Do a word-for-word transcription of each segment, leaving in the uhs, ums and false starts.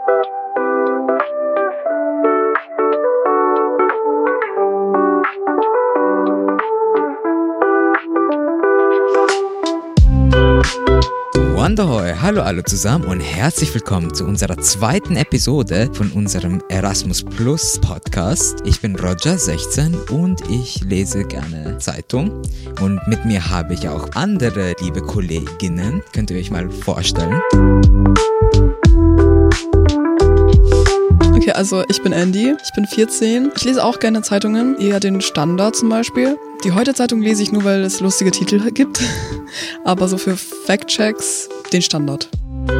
Wanderhoi, hallo alle zusammen und herzlich willkommen zu unserer zweiten Episode von unserem Erasmus Plus Podcast. Ich bin Roger, sechzehn und ich lese gerne Zeitung und mit mir habe ich auch andere liebe Kolleginnen. Könnt ihr euch mal vorstellen? Okay, also ich bin Andy, ich bin vierzehn. Ich lese auch gerne Zeitungen, eher den Standard zum Beispiel. Die Heute-Zeitung lese ich nur, weil es lustige Titel gibt. Aber so für Fact-Checks den Standard.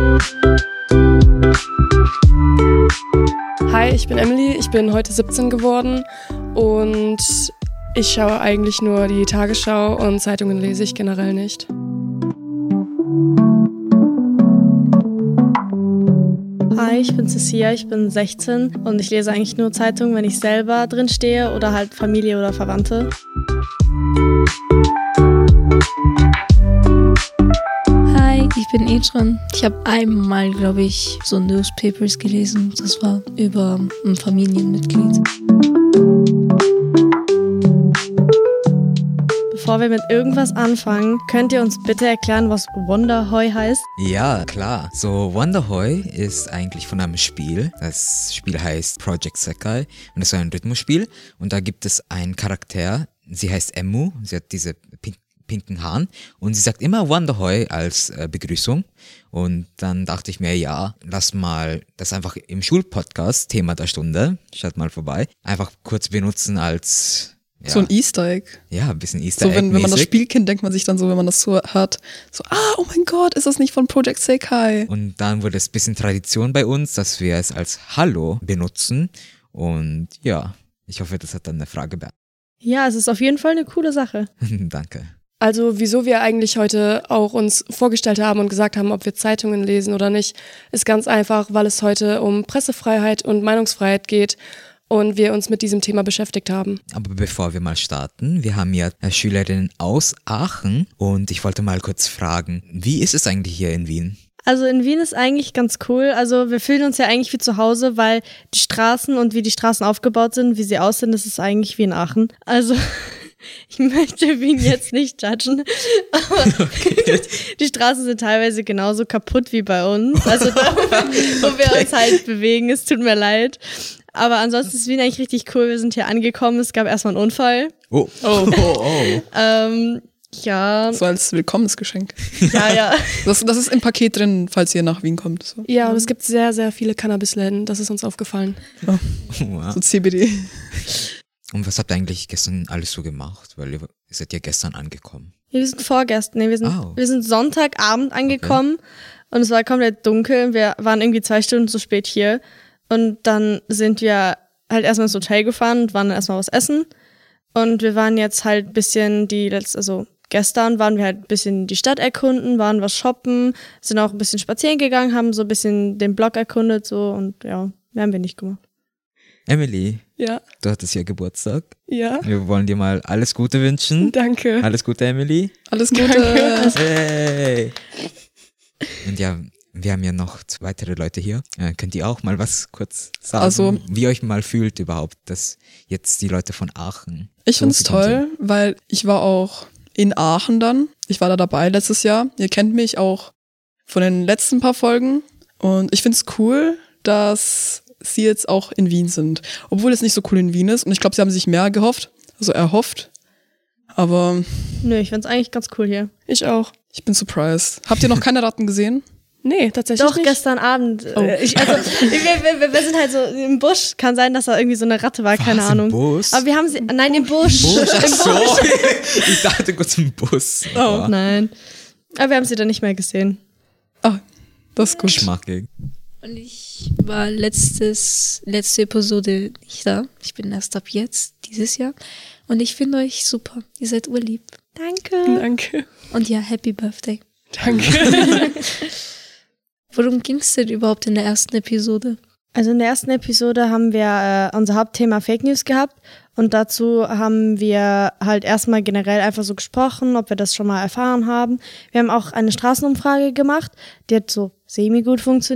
Hi, ich bin Emily, ich bin heute siebzehn geworden und ich schaue eigentlich nur die Tagesschau und Zeitungen lese ich generell nicht. Hi, ich bin Cecilia, ich bin sechzehn und ich lese eigentlich nur Zeitungen, wenn ich selber drin stehe oder halt Familie oder Verwandte. Hi, ich bin Etran. Ich habe einmal, glaube ich, so Newspapers gelesen. Das war über ein Familienmitglied. Bevor wir mit irgendwas anfangen, könnt ihr uns bitte erklären, was Wanderhoi heißt? Ja, klar. So, Wanderhoi ist eigentlich von einem Spiel. Das Spiel heißt Project Sekai und es ist ein Rhythmusspiel. Und da gibt es einen Charakter, sie heißt Emu, sie hat diese pink pinken Haaren und sie sagt immer Wanderhoi als äh, Begrüßung und dann dachte ich mir, ja, lass mal das einfach im Schulpodcast, Thema der Stunde, schaut mal vorbei, einfach kurz benutzen als ja, so ein Easter Egg. Ja, ein bisschen Easter Egg. So, wenn, wenn man das Spiel kennt, denkt man sich dann so, wenn man das so hört, so, ah, oh mein Gott, ist das nicht von Project Sekai? Und dann wurde es ein bisschen Tradition bei uns, dass wir es als Hallo benutzen und ja, ich hoffe, das hat dann eine Frage beantwortet. Ja, es ist auf jeden Fall eine coole Sache. Danke. Also wieso wir eigentlich heute auch uns vorgestellt haben und gesagt haben, ob wir Zeitungen lesen oder nicht, ist ganz einfach, weil es heute um Pressefreiheit und Meinungsfreiheit geht und wir uns mit diesem Thema beschäftigt haben. Aber bevor wir mal starten, wir haben ja Schülerinnen aus Aachen und ich wollte mal kurz fragen, wie ist es eigentlich hier in Wien? Also in Wien ist eigentlich ganz cool. Also wir fühlen uns ja eigentlich wie zu Hause, weil die Straßen und wie die Straßen aufgebaut sind, wie sie aussehen, das ist eigentlich wie in Aachen. Also ich möchte Wien jetzt nicht judgen, aber okay. Die Straßen sind teilweise genauso kaputt wie bei uns. Also da, wo wir uns halt bewegen, es tut mir leid. Aber ansonsten ist Wien eigentlich richtig cool. Wir sind hier angekommen, es gab erstmal einen Unfall. Oh, oh, oh, oh. ähm, ja. So als Willkommensgeschenk. Ja, ja. Das, das ist im Paket drin, falls ihr nach Wien kommt. So. Ja, und es gibt sehr, sehr viele Cannabisläden, das ist uns aufgefallen. Oh. Wow. So C B D. Und was habt ihr eigentlich gestern alles so gemacht? Weil ihr seid ja gestern angekommen. Wir sind vorgestern, nee, wir sind, oh. wir sind Sonntagabend angekommen okay. Und es war komplett dunkel. Wir waren irgendwie zwei Stunden zu spät hier. Und dann sind wir halt erstmal ins Hotel gefahren und waren dann erstmal was essen. Und wir waren jetzt halt ein bisschen die letzte, also gestern waren wir halt ein bisschen die Stadt erkunden, waren was shoppen, sind auch ein bisschen spazieren gegangen, haben so ein bisschen den Block erkundet so und ja, mehr haben wir nicht gemacht. Emily, ja. Du hattest ja Geburtstag. Ja. Wir wollen dir mal alles Gute wünschen. Danke. Alles Gute, Emily. Alles Gute. Hey. Und ja, wir haben ja noch zwei weitere Leute hier. Äh, könnt ihr auch mal was kurz sagen, also, wie ihr euch mal fühlt überhaupt, dass jetzt die Leute von Aachen Ich find's toll, sind. Weil ich war auch in Aachen dann. Ich war da dabei letztes Jahr. Ihr kennt mich auch von den letzten paar Folgen. Und ich find's cool, dass sie jetzt auch in Wien sind. Obwohl es nicht so cool in Wien ist. Und ich glaube, sie haben sich mehr gehofft, also erhofft. Aber nö, ich find's eigentlich ganz cool hier. Ich auch. Ich bin surprised. Habt ihr noch keine Ratten gesehen? Nee, tatsächlich Doch, nicht. gestern Abend. Oh. Ich, also, wir, wir, wir sind halt so im Busch. Kann sein, dass da irgendwie so eine Ratte war, keine Was, Ahnung. Im Bus? Aber wir haben sie, nein, im Busch. Busch? Ach Im so, Busch. ich dachte kurz im Bus. Oh, ja. Nein. Aber wir haben sie dann nicht mehr gesehen. Ah, das ist gut. Geschmackig. Und ich war letztes, letzte Episode nicht da. Ich bin erst ab jetzt, dieses Jahr. Und ich finde euch super. Ihr seid urlieb. Danke. Danke. Und ja, Happy Birthday. Danke. Worum ging es denn überhaupt in der ersten Episode? Also in der ersten Episode haben wir äh, unser Hauptthema Fake News gehabt und dazu haben wir halt erstmal generell einfach so gesprochen, ob wir das schon mal erfahren haben. Wir haben auch eine Straßenumfrage gemacht, die hat so semi-gut funktioniert.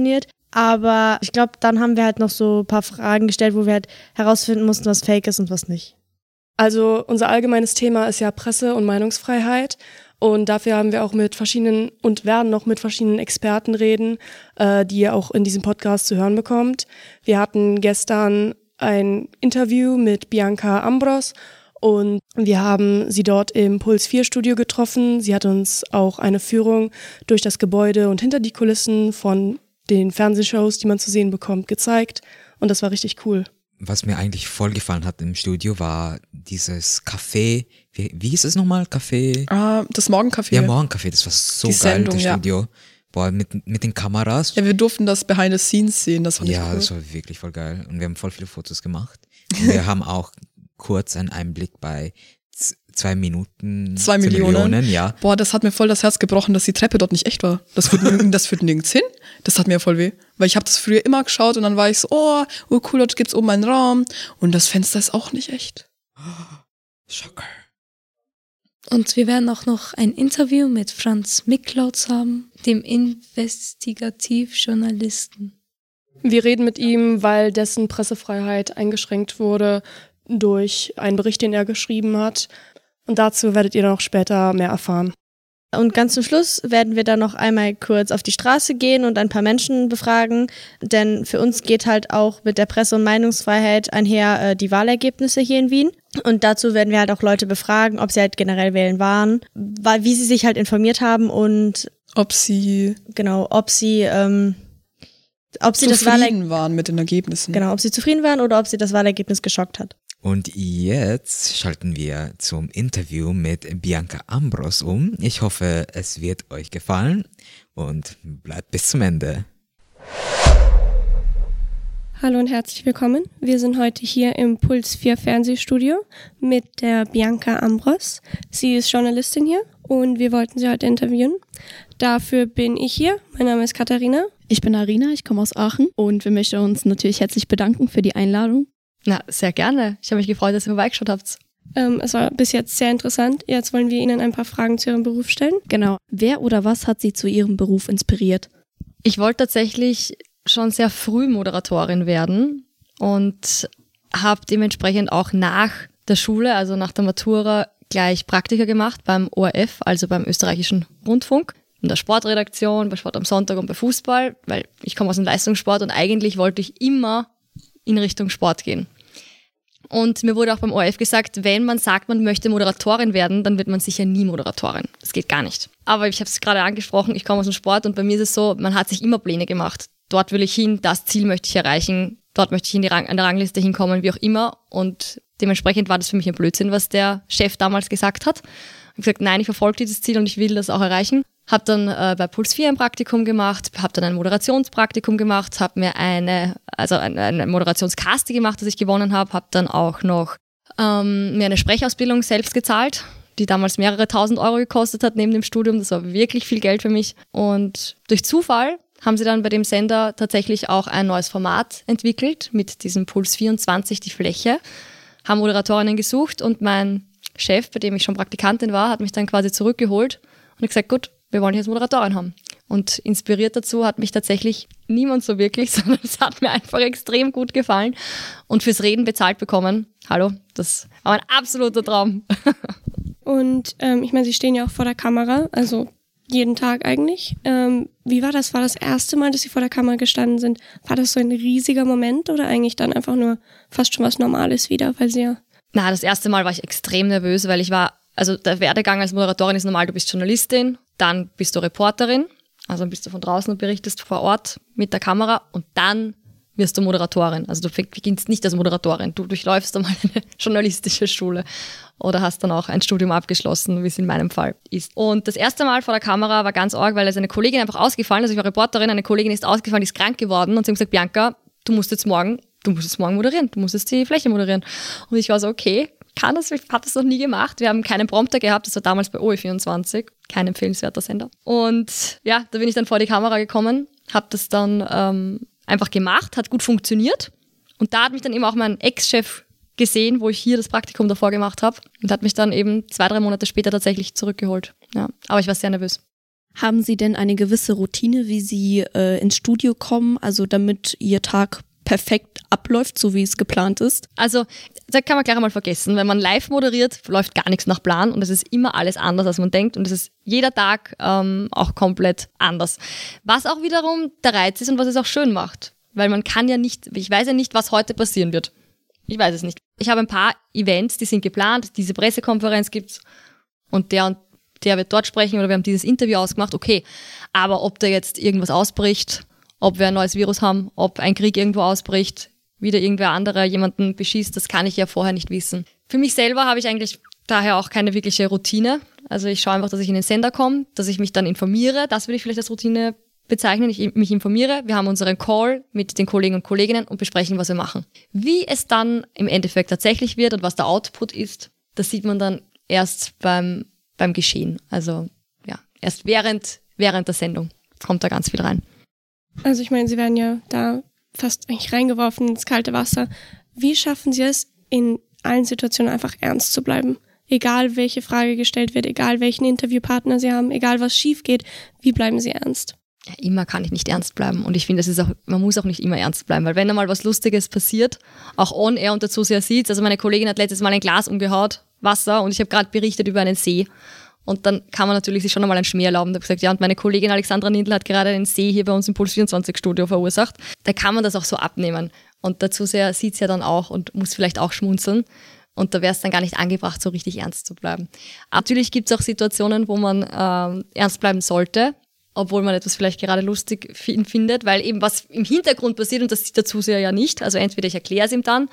Aber ich glaube, dann haben wir halt noch so ein paar Fragen gestellt, wo wir halt herausfinden mussten, was fake ist und was nicht. Also unser allgemeines Thema ist ja Presse- und Meinungsfreiheit. Und dafür haben wir auch mit verschiedenen und werden noch mit verschiedenen Experten reden, äh, die ihr auch in diesem Podcast zu hören bekommt. Wir hatten gestern ein Interview mit Bianca Ambros und wir haben sie dort im Puls vier Studio getroffen. Sie hat uns auch eine Führung durch das Gebäude und hinter die Kulissen von den Fernsehshows, die man zu sehen bekommt, gezeigt. Und das war richtig cool. Was mir eigentlich voll gefallen hat im Studio war dieses Café, wie, wie hieß es nochmal? Café? Ah, das Morgencafé. Ja, Morgencafé, das war so Die geil, Sendung, das ja. Studio. Boah, mit, mit den Kameras. Ja, wir durften das Behind the Scenes sehen, das fand Ja, ich cool. das war wirklich voll geil. Und wir haben voll viele Fotos gemacht. Und wir haben auch kurz einen Einblick bei z- zwei Minuten. Zwei Millionen. Ja. Boah, das hat mir voll das Herz gebrochen, dass die Treppe dort nicht echt war. Das führt, nirg- das führt nirgends hin. Das hat mir voll weh. Weil ich habe das früher immer geschaut und dann war ich so, oh, oh cool, dort gibt's oben einen Raum. Und das Fenster ist auch nicht echt. Schocker. Und wir werden auch noch ein Interview mit Franz Miklautz haben, dem Investigativjournalisten. Wir reden mit ihm, weil dessen Pressefreiheit eingeschränkt wurde durch einen Bericht, den er geschrieben hat. Und dazu werdet ihr noch später mehr erfahren. Und ganz zum Schluss werden wir dann noch einmal kurz auf die Straße gehen und ein paar Menschen befragen, denn für uns geht halt auch mit der Presse- und Meinungsfreiheit einher äh, die Wahlergebnisse hier in Wien. Und dazu werden wir halt auch Leute befragen, ob sie halt generell wählen waren, weil, wie sie sich halt informiert haben und Ob sie genau, ob sie, ähm, ob sie das Wahlergebnis, zufrieden waren mit den Ergebnissen. genau, ob sie zufrieden waren oder ob sie das Wahlergebnis geschockt hat. Und jetzt schalten wir zum Interview mit Bianca Ambros um. Ich hoffe, es wird euch gefallen und bleibt bis zum Ende. Hallo und herzlich willkommen. Wir sind heute hier im Puls vier Fernsehstudio mit der Bianca Ambros. Sie ist Journalistin hier und wir wollten sie heute interviewen. Dafür bin ich hier. Mein Name ist Katharina. Ich bin Arina, ich komme aus Aachen und wir möchten uns natürlich herzlich bedanken für die Einladung. Na, sehr gerne. Ich habe mich gefreut, dass ihr vorbeigeschaut habt. Ähm, es war bis jetzt sehr interessant. Jetzt wollen wir Ihnen ein paar Fragen zu Ihrem Beruf stellen. Genau. Wer oder was hat Sie zu Ihrem Beruf inspiriert? Ich wollte tatsächlich schon sehr früh Moderatorin werden und habe dementsprechend auch nach der Schule, also nach der Matura, gleich Praktika gemacht beim O R F, also beim österreichischen Rundfunk, in der Sportredaktion, bei Sport am Sonntag und bei Fußball, weil ich komme aus dem Leistungssport und eigentlich wollte ich immer in Richtung Sport gehen. Und mir wurde auch beim O R F gesagt, wenn man sagt, man möchte Moderatorin werden, dann wird man sicher nie Moderatorin. Das geht gar nicht. Aber ich habe es gerade angesprochen, ich komme aus dem Sport und bei mir ist es so, man hat sich immer Pläne gemacht. Dort will ich hin, das Ziel möchte ich erreichen, dort möchte ich in die Rang- an der Rangliste hinkommen, wie auch immer. Und dementsprechend war das für mich ein Blödsinn, was der Chef damals gesagt hat. Ich habe gesagt, nein, ich verfolge dieses Ziel und ich will das auch erreichen. Habe dann äh, bei Puls vier ein Praktikum gemacht, habe dann ein Moderationspraktikum gemacht, habe mir eine, also ein, ein Moderationscasting gemacht, das ich gewonnen habe, habe dann auch noch ähm, mir eine Sprechausbildung selbst gezahlt, die damals mehrere tausend Euro gekostet hat neben dem Studium. Das war wirklich viel Geld für mich. Und durch Zufall haben sie dann bei dem Sender tatsächlich auch ein neues Format entwickelt mit diesem Puls vierundzwanzig, die Fläche, haben Moderatorinnen gesucht und mein Chef, bei dem ich schon Praktikantin war, hat mich dann quasi zurückgeholt und gesagt, gut, wir wollen dich als Moderatorin haben. Und inspiriert dazu hat mich tatsächlich niemand so wirklich, sondern es hat mir einfach extrem gut gefallen und fürs Reden bezahlt bekommen. Hallo, das war ein absoluter Traum. Und ähm, ich meine, Sie stehen ja auch vor der Kamera, also jeden Tag eigentlich. Ähm, wie war das? War das erste Mal, dass Sie vor der Kamera gestanden sind? War das so ein riesiger Moment oder eigentlich dann einfach nur fast schon was Normales wieder, weil Sie ja... Na, das erste Mal war ich extrem nervös, weil ich war, also der Werdegang als Moderatorin ist normal, du bist Journalistin, dann bist du Reporterin, also dann bist du von draußen und berichtest vor Ort mit der Kamera und dann wirst du Moderatorin. Also du beginnst nicht als Moderatorin, du durchläufst einmal eine journalistische Schule oder hast dann auch ein Studium abgeschlossen, wie es in meinem Fall ist. Und das erste Mal vor der Kamera war ganz arg, weil es eine Kollegin einfach ausgefallen ist, also ich war Reporterin, eine Kollegin ist ausgefallen, die ist krank geworden und sie haben gesagt, Bianca, du musst jetzt morgen, du musst jetzt morgen moderieren, du musst jetzt die Fläche moderieren. Und ich war so, okay, kann das, ich habe das noch nie gemacht. Wir haben keinen Prompter gehabt, das war damals bei O E vierundzwanzig, kein empfehlenswerter Sender. Und ja, da bin ich dann vor die Kamera gekommen, habe das dann ähm, einfach gemacht, hat gut funktioniert. Und da hat mich dann eben auch mein Ex-Chef gesehen, wo ich hier das Praktikum davor gemacht habe und hat mich dann eben zwei, drei Monate später tatsächlich zurückgeholt. Ja, aber ich war sehr nervös. Haben Sie denn eine gewisse Routine, wie Sie äh, ins Studio kommen, also damit Ihr Tag perfekt abläuft, so wie es geplant ist? Also, das kann man gleich einmal vergessen. Wenn man live moderiert, läuft gar nichts nach Plan und es ist immer alles anders, als man denkt und es ist jeder Tag ähm, auch komplett anders. Was auch wiederum der Reiz ist und was es auch schön macht. Weil man kann ja nicht, ich weiß ja nicht, was heute passieren wird. Ich weiß es nicht. Ich habe ein paar Events, die sind geplant, diese Pressekonferenz gibt's und der und der wird dort sprechen oder wir haben dieses Interview ausgemacht, okay. Aber ob da jetzt irgendwas ausbricht, ob wir ein neues Virus haben, ob ein Krieg irgendwo ausbricht, wieder irgendwer anderer jemanden beschießt, das kann ich ja vorher nicht wissen. Für mich selber habe ich eigentlich daher auch keine wirkliche Routine. Also ich schaue einfach, dass ich in den Sender komme, dass ich mich dann informiere. Das würde ich vielleicht als Routine bezeichnen. Ich mich informiere. Wir haben unseren Call mit den Kollegen und Kolleginnen und besprechen, was wir machen. Wie es dann im Endeffekt tatsächlich wird und was der Output ist, das sieht man dann erst beim, beim Geschehen. Also ja, erst während, während der Sendung kommt da ganz viel rein. Also ich meine, Sie werden ja da fast eigentlich reingeworfen ins kalte Wasser. Wie schaffen Sie es, in allen Situationen einfach ernst zu bleiben? Egal, welche Frage gestellt wird, egal, welchen Interviewpartner Sie haben, egal, was schief geht, wie bleiben Sie ernst? Ja, immer kann ich nicht ernst bleiben und ich finde, es ist auch, man muss auch nicht immer ernst bleiben, weil wenn einmal was Lustiges passiert, auch on air und der Zuseher sieht, also meine Kollegin hat letztes Mal ein Glas umgehaut, Wasser und ich habe gerade berichtet über einen See. Und dann kann man natürlich sich schon einmal einen Schmäh erlauben. Ich habe gesagt, ja, und meine Kollegin Alexandra Nindl hat gerade einen See hier bei uns im Puls vierundzwanzig Studio verursacht. Da kann man das auch so abnehmen. Und der Zuseher sieht es ja dann auch und muss vielleicht auch schmunzeln. Und da wäre es dann gar nicht angebracht, so richtig ernst zu bleiben. Aber natürlich gibt es auch Situationen, wo man ähm, ernst bleiben sollte, obwohl man etwas vielleicht gerade lustig f- findet, weil eben was im Hintergrund passiert und das sieht der Zuseher ja nicht. Also entweder ich erkläre es ihm dann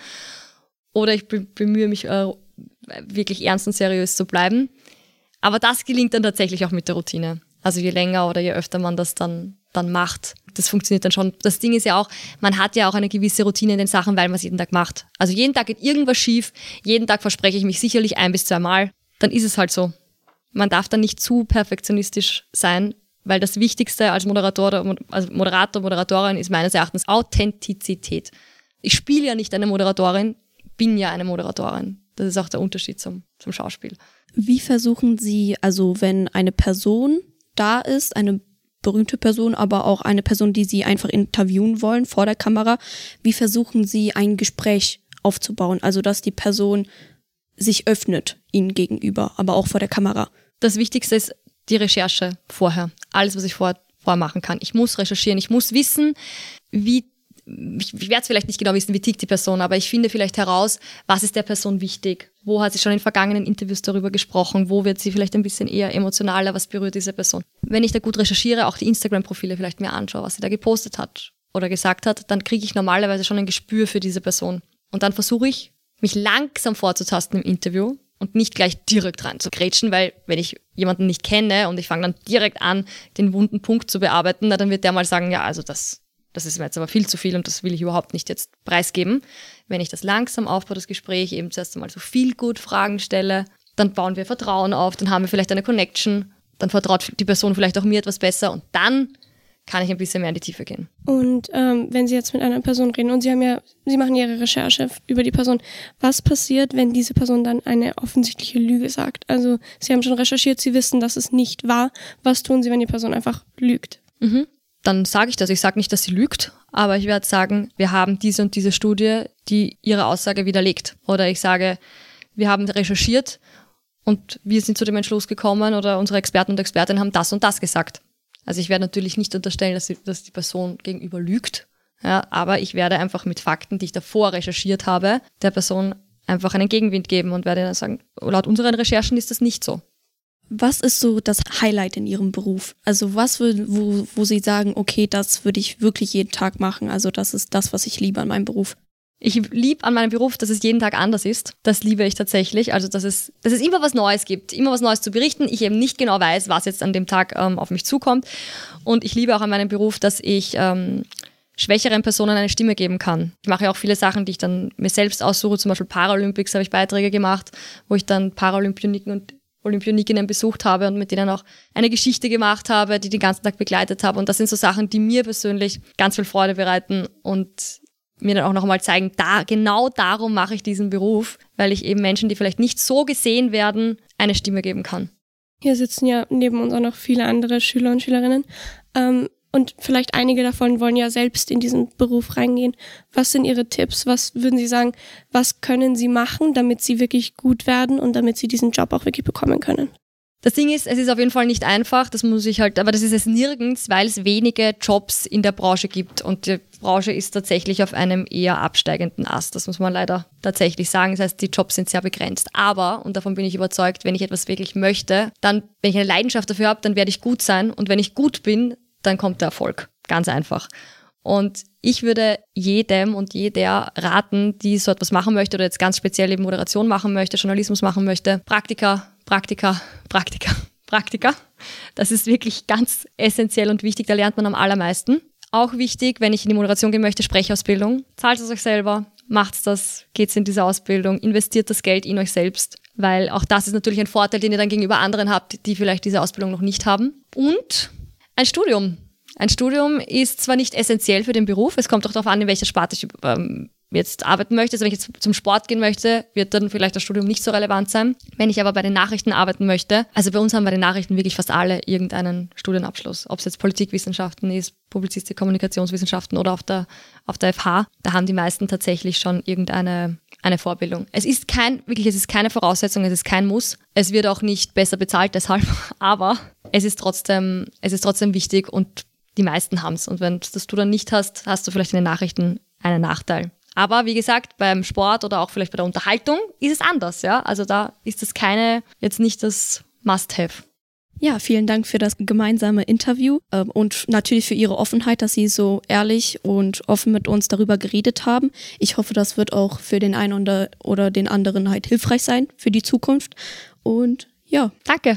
oder ich be- bemühe mich äh, wirklich ernst und seriös zu bleiben. Aber das gelingt dann tatsächlich auch mit der Routine. Also je länger oder je öfter man das dann, dann macht, das funktioniert dann schon. Das Ding ist ja auch, man hat ja auch eine gewisse Routine in den Sachen, weil man es jeden Tag macht. Also jeden Tag geht irgendwas schief, jeden Tag verspreche ich mich sicherlich ein bis zwei Mal. Dann ist es halt so. Man darf dann nicht zu perfektionistisch sein, weil das Wichtigste als Moderator oder als Moderator, Moderatorin ist meines Erachtens Authentizität. Ich spiele ja nicht eine Moderatorin, bin ja eine Moderatorin. Das ist auch der Unterschied zum, zum Schauspiel. Wie versuchen Sie, also wenn eine Person da ist, eine berühmte Person, aber auch eine Person, die Sie einfach interviewen wollen vor der Kamera, wie versuchen Sie ein Gespräch aufzubauen? Also dass die Person sich öffnet Ihnen gegenüber, aber auch vor der Kamera. Das Wichtigste ist die Recherche vorher. Alles, was ich vor, vorher machen kann. Ich muss recherchieren, ich muss wissen, wie Ich, ich werde es vielleicht nicht genau wissen, wie tickt die Person, aber ich finde vielleicht heraus, was ist der Person wichtig? Wo hat sie schon in vergangenen Interviews darüber gesprochen? Wo wird sie vielleicht ein bisschen eher emotionaler? Was berührt diese Person? Wenn ich da gut recherchiere, auch die Instagram-Profile vielleicht mir anschaue, was sie da gepostet hat oder gesagt hat, dann kriege ich normalerweise schon ein Gespür für diese Person. Und dann versuche ich, mich langsam vorzutasten im Interview und nicht gleich direkt rein zu grätschen, weil wenn ich jemanden nicht kenne und ich fange dann direkt an, den wunden Punkt zu bearbeiten, na, dann wird der mal sagen, ja, also das... Das ist mir jetzt aber viel zu viel und das will ich überhaupt nicht jetzt preisgeben. Wenn ich das langsam aufbaue, das Gespräch, eben zuerst einmal so viel gut Fragen stelle, dann bauen wir Vertrauen auf, dann haben wir vielleicht eine Connection, dann vertraut die Person vielleicht auch mir etwas besser und dann kann ich ein bisschen mehr in die Tiefe gehen. Und ähm, wenn Sie jetzt mit einer Person reden und Sie haben ja, Sie machen Ihre Recherche über die Person, was passiert, wenn diese Person dann eine offensichtliche Lüge sagt? Also Sie haben schon recherchiert, Sie wissen, dass es nicht war. Was tun Sie, wenn die Person einfach lügt? Mhm. Dann sage ich das. Ich sage nicht, dass sie lügt, aber ich werde sagen, wir haben diese und diese Studie, die ihre Aussage widerlegt. Oder ich sage, wir haben recherchiert und wir sind zu dem Entschluss gekommen oder unsere Experten und Expertinnen haben das und das gesagt. Also ich werde natürlich nicht unterstellen, dass die, dass die Person gegenüber lügt, ja, aber ich werde einfach mit Fakten, die ich davor recherchiert habe, der Person einfach einen Gegenwind geben und werde dann sagen, laut unseren Recherchen ist das nicht so. Was ist so das Highlight in Ihrem Beruf? Also was, will, wo, wo Sie sagen, okay, das würde ich wirklich jeden Tag machen. Also das ist das, was ich liebe an meinem Beruf. Ich liebe an meinem Beruf, dass es jeden Tag anders ist. Das liebe ich tatsächlich. Also dass es, dass es immer was Neues gibt, immer was Neues zu berichten. Ich eben nicht genau weiß, was jetzt an dem Tag ähm, auf mich zukommt. Und ich liebe auch an meinem Beruf, dass ich ähm, schwächeren Personen eine Stimme geben kann. Ich mache ja auch viele Sachen, die ich dann mir selbst aussuche. Zum Beispiel Paralympics habe ich Beiträge gemacht, wo ich dann Paralympioniken und Olympionikinnen besucht habe und mit denen auch eine Geschichte gemacht habe, die den ganzen Tag begleitet habe. Und das sind so Sachen, die mir persönlich ganz viel Freude bereiten und mir dann auch nochmal zeigen, da, genau darum mache ich diesen Beruf, weil ich eben Menschen, die vielleicht nicht so gesehen werden, eine Stimme geben kann. Hier sitzen ja neben uns auch noch viele andere Schüler und Schülerinnen. Ähm, und vielleicht einige davon wollen ja selbst in diesen Beruf reingehen. Was sind Ihre Tipps? Was würden Sie sagen, was können Sie machen, damit Sie wirklich gut werden und damit Sie diesen Job auch wirklich bekommen können? Das Ding ist, es ist auf jeden Fall nicht einfach, das muss ich halt, aber das ist es nirgends, weil es wenige Jobs in der Branche gibt und die Branche ist tatsächlich auf einem eher absteigenden Ast, das muss man leider tatsächlich sagen, das heißt, die Jobs sind sehr begrenzt, aber, und davon bin ich überzeugt, wenn ich etwas wirklich möchte, dann, wenn ich eine Leidenschaft dafür habe, dann werde ich gut sein und wenn ich gut bin, dann kommt der Erfolg, ganz einfach. Und ich würde jedem und jeder raten, die so etwas machen möchte oder jetzt ganz speziell eben Moderation machen möchte, Journalismus machen möchte, Praktika, Praktika, Praktika, Praktika. Das ist wirklich ganz essentiell und wichtig, da lernt man am allermeisten. Auch wichtig, wenn ich in die Moderation gehen möchte, Sprechausbildung. Zahlt es euch selber, macht das, geht's in diese Ausbildung, investiert das Geld in euch selbst, weil auch das ist natürlich ein Vorteil, den ihr dann gegenüber anderen habt, die vielleicht diese Ausbildung noch nicht haben. Und ein Studium. Ein Studium ist zwar nicht essentiell für den Beruf, es kommt auch darauf an, in welcher Sparte ich ähm, jetzt arbeiten möchte. Also wenn ich jetzt zum Sport gehen möchte, wird dann vielleicht das Studium nicht so relevant sein. Wenn ich aber bei den Nachrichten arbeiten möchte, also bei uns haben bei den Nachrichten wirklich fast alle irgendeinen Studienabschluss. Ob es jetzt Politikwissenschaften ist, Publizistik, Kommunikationswissenschaften oder auf der, auf der F H, da haben die meisten tatsächlich schon irgendeine eine Vorbildung. Es ist kein, wirklich, es ist keine Voraussetzung, es ist kein Muss. Es wird auch nicht besser bezahlt deshalb, aber es ist trotzdem, es ist trotzdem wichtig und die meisten haben es. Und wenn das du dann nicht hast, hast du vielleicht in den Nachrichten einen Nachteil. Aber wie gesagt, beim Sport oder auch vielleicht bei der Unterhaltung ist es anders, ja. Also da ist das keine, jetzt nicht das Must-Have. Ja, vielen Dank für das gemeinsame Interview ähm, und natürlich für Ihre Offenheit, dass Sie so ehrlich und offen mit uns darüber geredet haben. Ich hoffe, das wird auch für den einen oder, oder den anderen halt hilfreich sein für die Zukunft. Und ja, danke.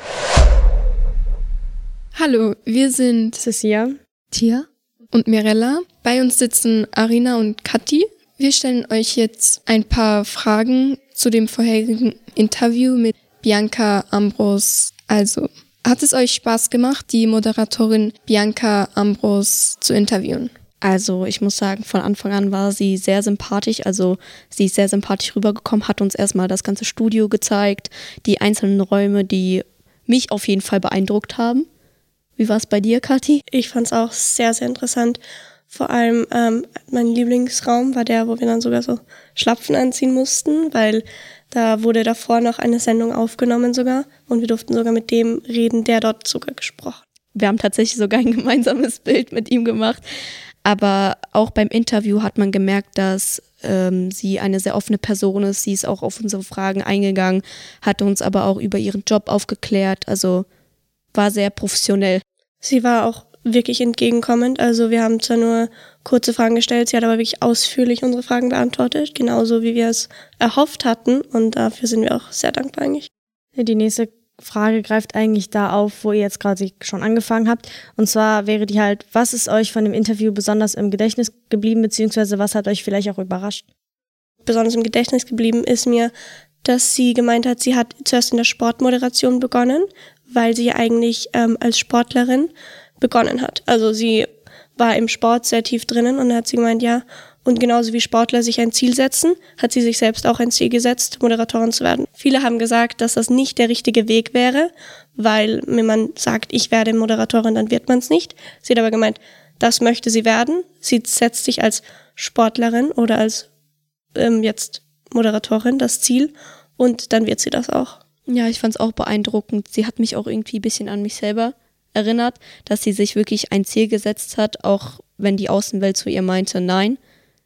Hallo, wir sind Cecilia, Tia und Mirella. Bei uns sitzen Arina und Kathi. Wir stellen euch jetzt ein paar Fragen zu dem vorherigen Interview mit Bianca Ambros. Also, hat es euch Spaß gemacht, die Moderatorin Bianca Ambros zu interviewen? Also ich muss sagen, von Anfang an war sie sehr sympathisch, also sie ist sehr sympathisch rübergekommen, hat uns erstmal das ganze Studio gezeigt, die einzelnen Räume, die mich auf jeden Fall beeindruckt haben. Wie war es bei dir, Kathi? Ich fand es auch sehr, sehr interessant. Vor allem ähm, mein Lieblingsraum war der, wo wir dann sogar so Schlapfen anziehen mussten, weil da wurde davor noch eine Sendung aufgenommen sogar und wir durften sogar mit dem reden, der dort sogar gesprochen. Wir haben tatsächlich sogar ein gemeinsames Bild mit ihm gemacht. Aber auch beim Interview hat man gemerkt, dass ähm, sie eine sehr offene Person ist. Sie ist auch auf unsere Fragen eingegangen, hat uns aber auch über ihren Job aufgeklärt. Also war sehr professionell. Sie war auch wirklich entgegenkommend. Also wir haben zwar nur kurze Fragen gestellt, sie hat aber wirklich ausführlich unsere Fragen beantwortet, genauso wie wir es erhofft hatten. Und dafür sind wir auch sehr dankbar eigentlich. Die nächste Frage greift eigentlich da auf, wo ihr jetzt gerade schon angefangen habt. Und zwar wäre die halt, was ist euch von dem Interview besonders im Gedächtnis geblieben, beziehungsweise was hat euch vielleicht auch überrascht? Besonders im Gedächtnis geblieben ist mir, dass sie gemeint hat, sie hat zuerst in der Sportmoderation begonnen, weil sie eigentlich ähm, als Sportlerin begonnen hat. Also sie war im Sport sehr tief drinnen und dann hat sie gemeint, ja, und genauso wie Sportler sich ein Ziel setzen, hat sie sich selbst auch ein Ziel gesetzt, Moderatorin zu werden. Viele haben gesagt, dass das nicht der richtige Weg wäre, weil wenn man sagt, ich werde Moderatorin, dann wird man es nicht. Sie hat aber gemeint, das möchte sie werden. Sie setzt sich als Sportlerin oder als ähm, jetzt Moderatorin das Ziel und dann wird sie das auch. Ja, ich fand es auch beeindruckend. Sie hat mich auch irgendwie ein bisschen an mich selber erinnert, dass sie sich wirklich ein Ziel gesetzt hat, auch wenn die Außenwelt zu ihr meinte, nein,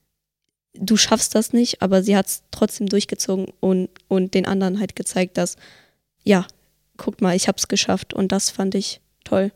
du schaffst das nicht, aber sie hat es trotzdem durchgezogen und, und den anderen halt gezeigt, dass, ja, guck mal, ich hab's geschafft und das fand ich toll.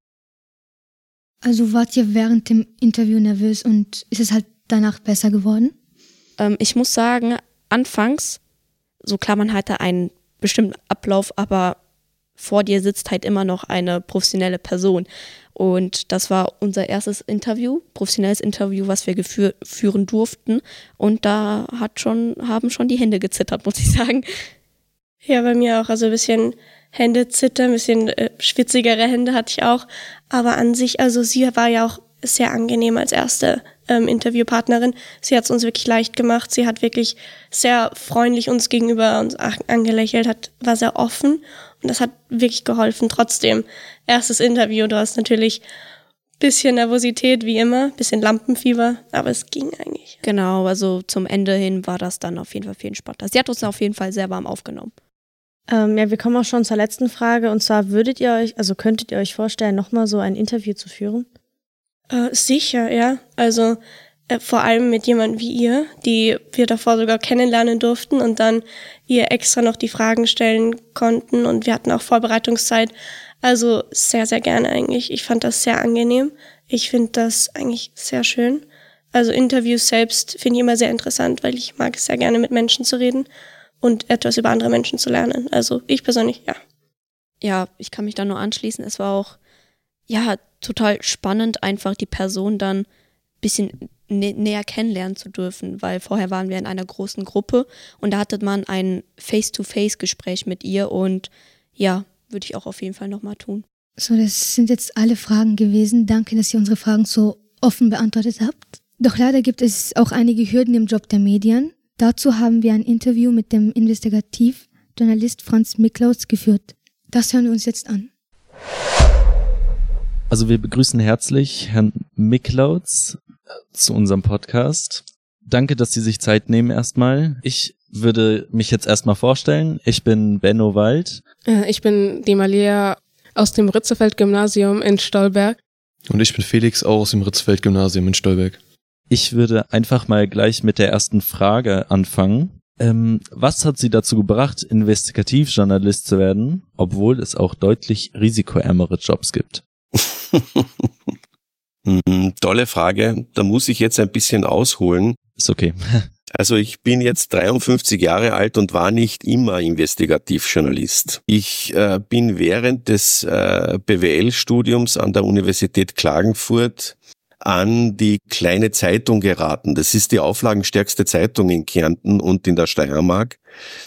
Also wart ihr während dem Interview nervös und ist es halt danach besser geworden? Ähm, ich muss sagen, anfangs, so klar, man hatte einen bestimmten Ablauf, aber vor dir sitzt halt immer noch eine professionelle Person. Und das war unser erstes Interview, professionelles Interview, was wir geführ- führen durften. Und da hat schon, haben schon die Hände gezittert, muss ich sagen. Ja, bei mir auch. Also ein bisschen Hände zittern, ein bisschen äh, schwitzigere Hände hatte ich auch. Aber an sich, also sie war ja auch sehr angenehm als erste ähm, Interviewpartnerin. Sie hat es uns wirklich leicht gemacht. Sie hat wirklich sehr freundlich uns gegenüber uns angelächelt, hat, war sehr offen und das hat wirklich geholfen. Trotzdem, erstes Interview, du hast natürlich ein bisschen Nervosität wie immer, bisschen Lampenfieber, aber es ging eigentlich. Genau, also zum Ende hin war das dann auf jeden Fall viel entspannter. Sie hat uns auf jeden Fall sehr warm aufgenommen. Ähm, ja, wir kommen auch schon zur letzten Frage und zwar würdet ihr euch, also könntet ihr euch vorstellen, nochmal so ein Interview zu führen? Äh, sicher, ja. Also äh, vor allem mit jemandem wie ihr, die wir davor sogar kennenlernen durften und dann ihr extra noch die Fragen stellen konnten und wir hatten auch Vorbereitungszeit. Also sehr, sehr gerne eigentlich. Ich fand das sehr angenehm. Ich finde das eigentlich sehr schön. Also Interviews selbst finde ich immer sehr interessant, weil ich mag es sehr gerne, mit Menschen zu reden und etwas über andere Menschen zu lernen. Also ich persönlich, ja. Ja, ich kann mich da nur anschließen. Es war auch, ja, total spannend, einfach die Person dann ein bisschen nä- näher kennenlernen zu dürfen, weil vorher waren wir in einer großen Gruppe und da hatte man ein Face-to-Face-Gespräch mit ihr und ja, würde ich auch auf jeden Fall nochmal tun. So, das sind jetzt alle Fragen gewesen. Danke, dass ihr unsere Fragen so offen beantwortet habt. Doch leider gibt es auch einige Hürden im Job der Medien. Dazu haben wir ein Interview mit dem Investigativjournalist Franz Miklautz geführt. Das hören wir uns jetzt an. Also wir begrüßen herzlich Herrn Miklautz zu unserem Podcast. Danke, dass Sie sich Zeit nehmen erstmal. Ich würde mich jetzt erstmal vorstellen. Ich bin Benno Wald. Ich bin die Malia aus dem Ritzefeld-Gymnasium in Stolberg. Und ich bin Felix, auch aus dem Ritzefeld-Gymnasium in Stolberg. Ich würde einfach mal gleich mit der ersten Frage anfangen. Ähm, was hat Sie dazu gebracht, Investigativjournalist zu werden, obwohl es auch deutlich risikoärmere Jobs gibt? hm, tolle Frage. Da muss ich jetzt ein bisschen ausholen. Ist okay. Also ich bin jetzt dreiundfünfzig Jahre alt und war nicht immer Investigativjournalist. Ich äh, bin während des äh, B W L-Studiums an der Universität Klagenfurt an die kleine Zeitung geraten. Das ist die auflagenstärkste Zeitung in Kärnten und in der Steiermark.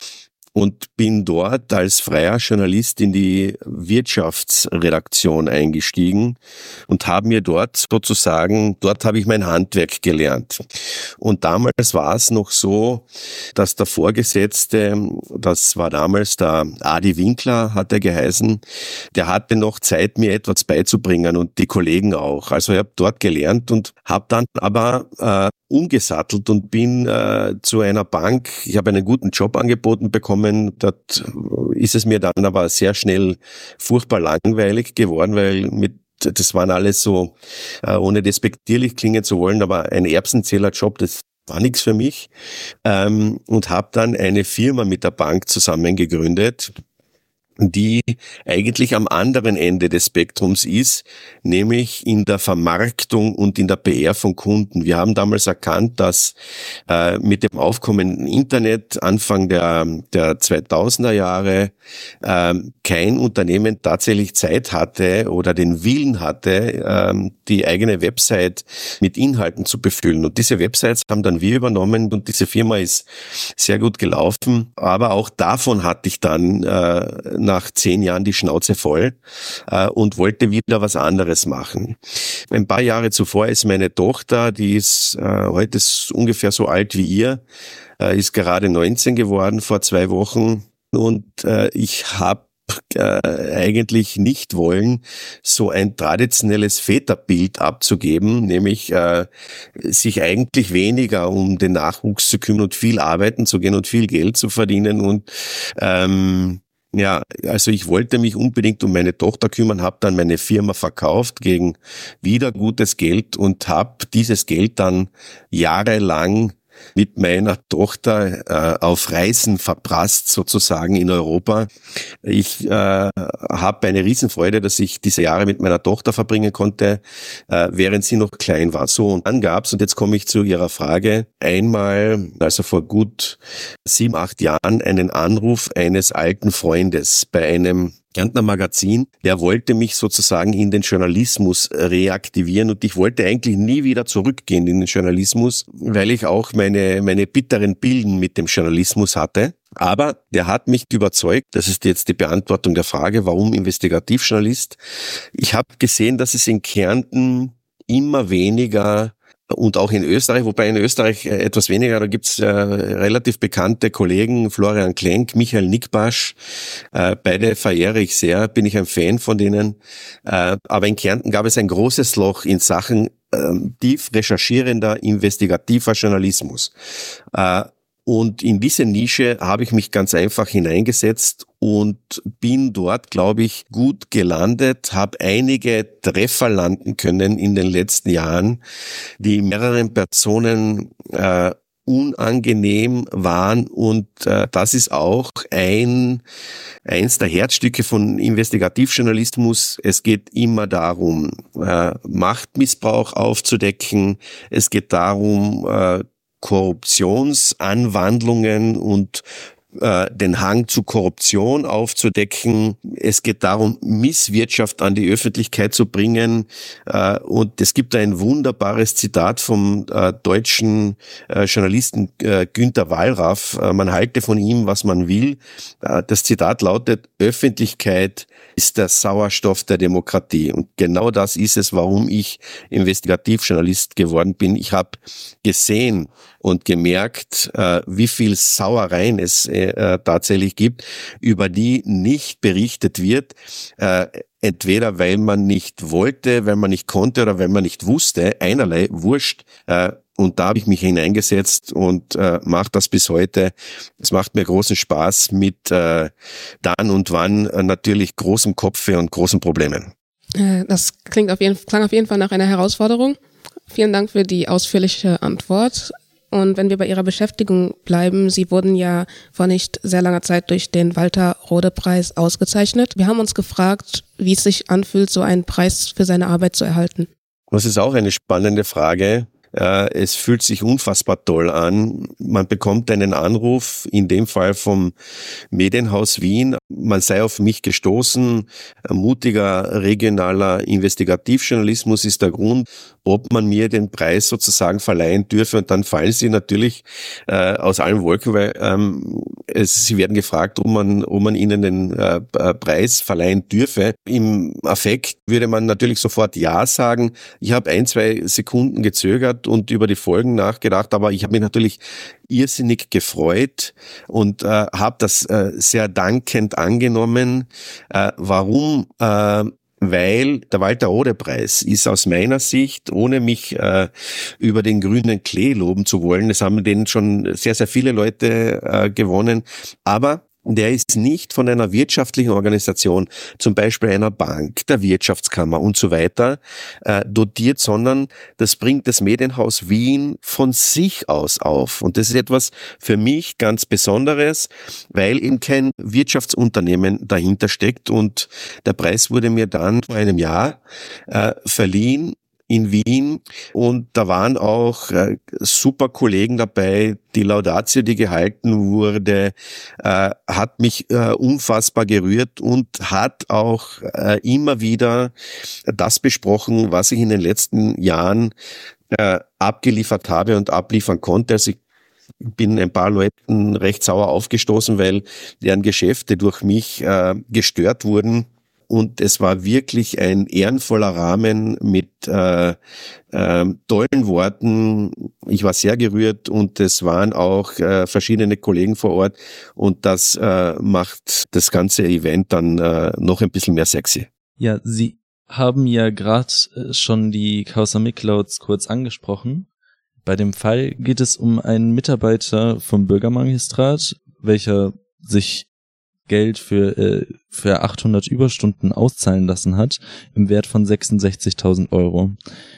Und bin dort als freier Journalist in die Wirtschaftsredaktion eingestiegen und habe mir dort sozusagen, dort habe ich mein Handwerk gelernt. Und damals war es noch so, dass der Vorgesetzte, das war damals der Adi Winkler, hat er geheißen, der hatte noch Zeit, mir etwas beizubringen und die Kollegen auch. Also ich habe dort gelernt und habe dann aber äh, umgesattelt und bin äh, zu einer Bank, ich habe einen guten Job angeboten bekommen, dort ist es mir dann aber sehr schnell furchtbar langweilig geworden, weil mit das waren alles so, äh, ohne despektierlich klingen zu wollen, aber ein Erbsenzählerjob, das war nichts für mich, ähm, und habe dann eine Firma mit der Bank zusammen gegründet, die eigentlich am anderen Ende des Spektrums ist, nämlich in der Vermarktung und in der P R von Kunden. Wir haben damals erkannt, dass äh, mit dem aufkommenden Internet Anfang der, der zweitausender Jahre äh, kein Unternehmen tatsächlich Zeit hatte oder den Willen hatte, äh, die eigene Website mit Inhalten zu befüllen. Und diese Websites haben dann wir übernommen und diese Firma ist sehr gut gelaufen. Aber auch davon hatte ich dann äh, nach zehn Jahren die Schnauze voll äh, und wollte wieder was anderes machen. Ein paar Jahre zuvor ist meine Tochter, die ist äh, heute ist ungefähr so alt wie ihr, äh, ist gerade neunzehn geworden vor zwei Wochen und äh, ich habe äh, eigentlich nicht wollen, so ein traditionelles Väterbild abzugeben, nämlich äh, sich eigentlich weniger um den Nachwuchs zu kümmern und viel arbeiten zu gehen und viel Geld zu verdienen und ähm, ja, also ich wollte mich unbedingt um meine Tochter kümmern, habe dann meine Firma verkauft gegen wieder gutes Geld und habe dieses Geld dann jahrelang mit meiner Tochter äh, auf Reisen verprasst, sozusagen in Europa. Ich äh, habe eine Riesenfreude, dass ich diese Jahre mit meiner Tochter verbringen konnte, äh, während sie noch klein war. So, und dann gab's, und jetzt komme ich zu Ihrer Frage, einmal, also vor gut sieben, acht Jahren, einen Anruf eines alten Freundes bei einem Kärntner Magazin, der wollte mich sozusagen in den Journalismus reaktivieren und ich wollte eigentlich nie wieder zurückgehen in den Journalismus, weil ich auch meine meine bitteren Bilden mit dem Journalismus hatte. Aber der hat mich überzeugt, das ist jetzt die Beantwortung der Frage, warum Investigativjournalist. Ich habe gesehen, dass es in Kärnten immer weniger und auch in Österreich, wobei in Österreich etwas weniger, da gibt's äh, relativ bekannte Kollegen, Florian Klenk, Michael Nickbasch, äh, beide verehre ich sehr, bin ich ein Fan von denen. Äh, aber in Kärnten gab es ein großes Loch in Sachen äh, tief recherchierender, investigativer Journalismus. Äh, Und in diese Nische habe ich mich ganz einfach hineingesetzt und bin dort, glaube ich, gut gelandet, habe einige Treffer landen können in den letzten Jahren, die mehreren Personen äh, unangenehm waren, und äh, das ist auch ein eins der Herzstücke von Investigativjournalismus. Es geht immer darum, äh, Machtmissbrauch aufzudecken. Es geht darum, äh, Korruptionsanwandlungen und äh, den Hang zu Korruption aufzudecken. Es geht darum, Misswirtschaft an die Öffentlichkeit zu bringen. Äh, und es gibt ein wunderbares Zitat vom äh, deutschen äh, Journalisten äh, Günter Wallraff. Äh, man halte von ihm, was man will. Äh, das Zitat lautet: Öffentlichkeit ist der Sauerstoff der Demokratie. Und genau das ist es, warum ich Investigativjournalist geworden bin. Ich habe gesehen und gemerkt, äh, wie viel Sauereien es äh, tatsächlich gibt, über die nicht berichtet wird, äh, entweder weil man nicht wollte, weil man nicht konnte oder weil man nicht wusste, einerlei, wurscht. Äh, und da habe ich mich hineingesetzt und äh, mache das bis heute. Es macht mir großen Spaß mit äh, dann und wann äh, natürlich großem Kopfe und großen Problemen. Äh, das klingt auf jeden, klang auf jeden Fall nach einer Herausforderung. Vielen Dank für die ausführliche Antwort. Und wenn wir bei Ihrer Beschäftigung bleiben, Sie wurden ja vor nicht sehr langer Zeit durch den Walter-Rode-Preis ausgezeichnet. Wir haben uns gefragt, wie es sich anfühlt, so einen Preis für seine Arbeit zu erhalten. Das ist auch eine spannende Frage. Es fühlt sich unfassbar toll an. Man bekommt einen Anruf, in dem Fall vom Medienhaus Wien. Man sei auf mich gestoßen. Mutiger regionaler Investigativjournalismus ist der Grund, ob man mir den Preis sozusagen verleihen dürfe. Und dann fallen sie natürlich äh, aus allen Wolken, weil ähm, es, sie werden gefragt, ob man, ob man ihnen den äh, Preis verleihen dürfe. Im Affekt würde man natürlich sofort Ja sagen. Ich habe ein, zwei Sekunden gezögert und über die Folgen nachgedacht, aber ich habe mich natürlich irrsinnig gefreut und äh, habe das äh, sehr dankend angenommen. Äh, warum? Äh, Weil der Walter-Rode-Preis ist aus meiner Sicht, ohne mich äh, über den grünen Klee loben zu wollen, das haben den schon sehr, sehr viele Leute äh, gewonnen, aber der ist nicht von einer wirtschaftlichen Organisation, zum Beispiel einer Bank, der Wirtschaftskammer und so weiter, äh, dotiert, sondern das bringt das Medienhaus Wien von sich aus auf. Und das ist etwas für mich ganz Besonderes, weil eben kein Wirtschaftsunternehmen dahinter steckt. Und der Preis wurde mir dann vor einem Jahr äh, verliehen in Wien, und da waren auch äh, super Kollegen dabei. Die Laudatio, die gehalten wurde, äh, hat mich äh, unfassbar gerührt und hat auch äh, immer wieder das besprochen, was ich in den letzten Jahren äh, abgeliefert habe und abliefern konnte. Also ich bin ein paar Leuten recht sauer aufgestoßen, weil deren Geschäfte durch mich äh, gestört wurden. Und es war wirklich ein ehrenvoller Rahmen mit äh, äh, tollen Worten. Ich war sehr gerührt, und es waren auch äh, verschiedene Kollegen vor Ort. Und das äh, macht das ganze Event dann äh, noch ein bisschen mehr sexy. Ja, Sie haben ja gerade schon die Causa Miklauds kurz angesprochen. Bei dem Fall geht es um einen Mitarbeiter vom Bürgermagistrat, welcher sich Geld für äh, für achthundert Überstunden auszahlen lassen hat, im Wert von sechsundsechzigtausend Euro.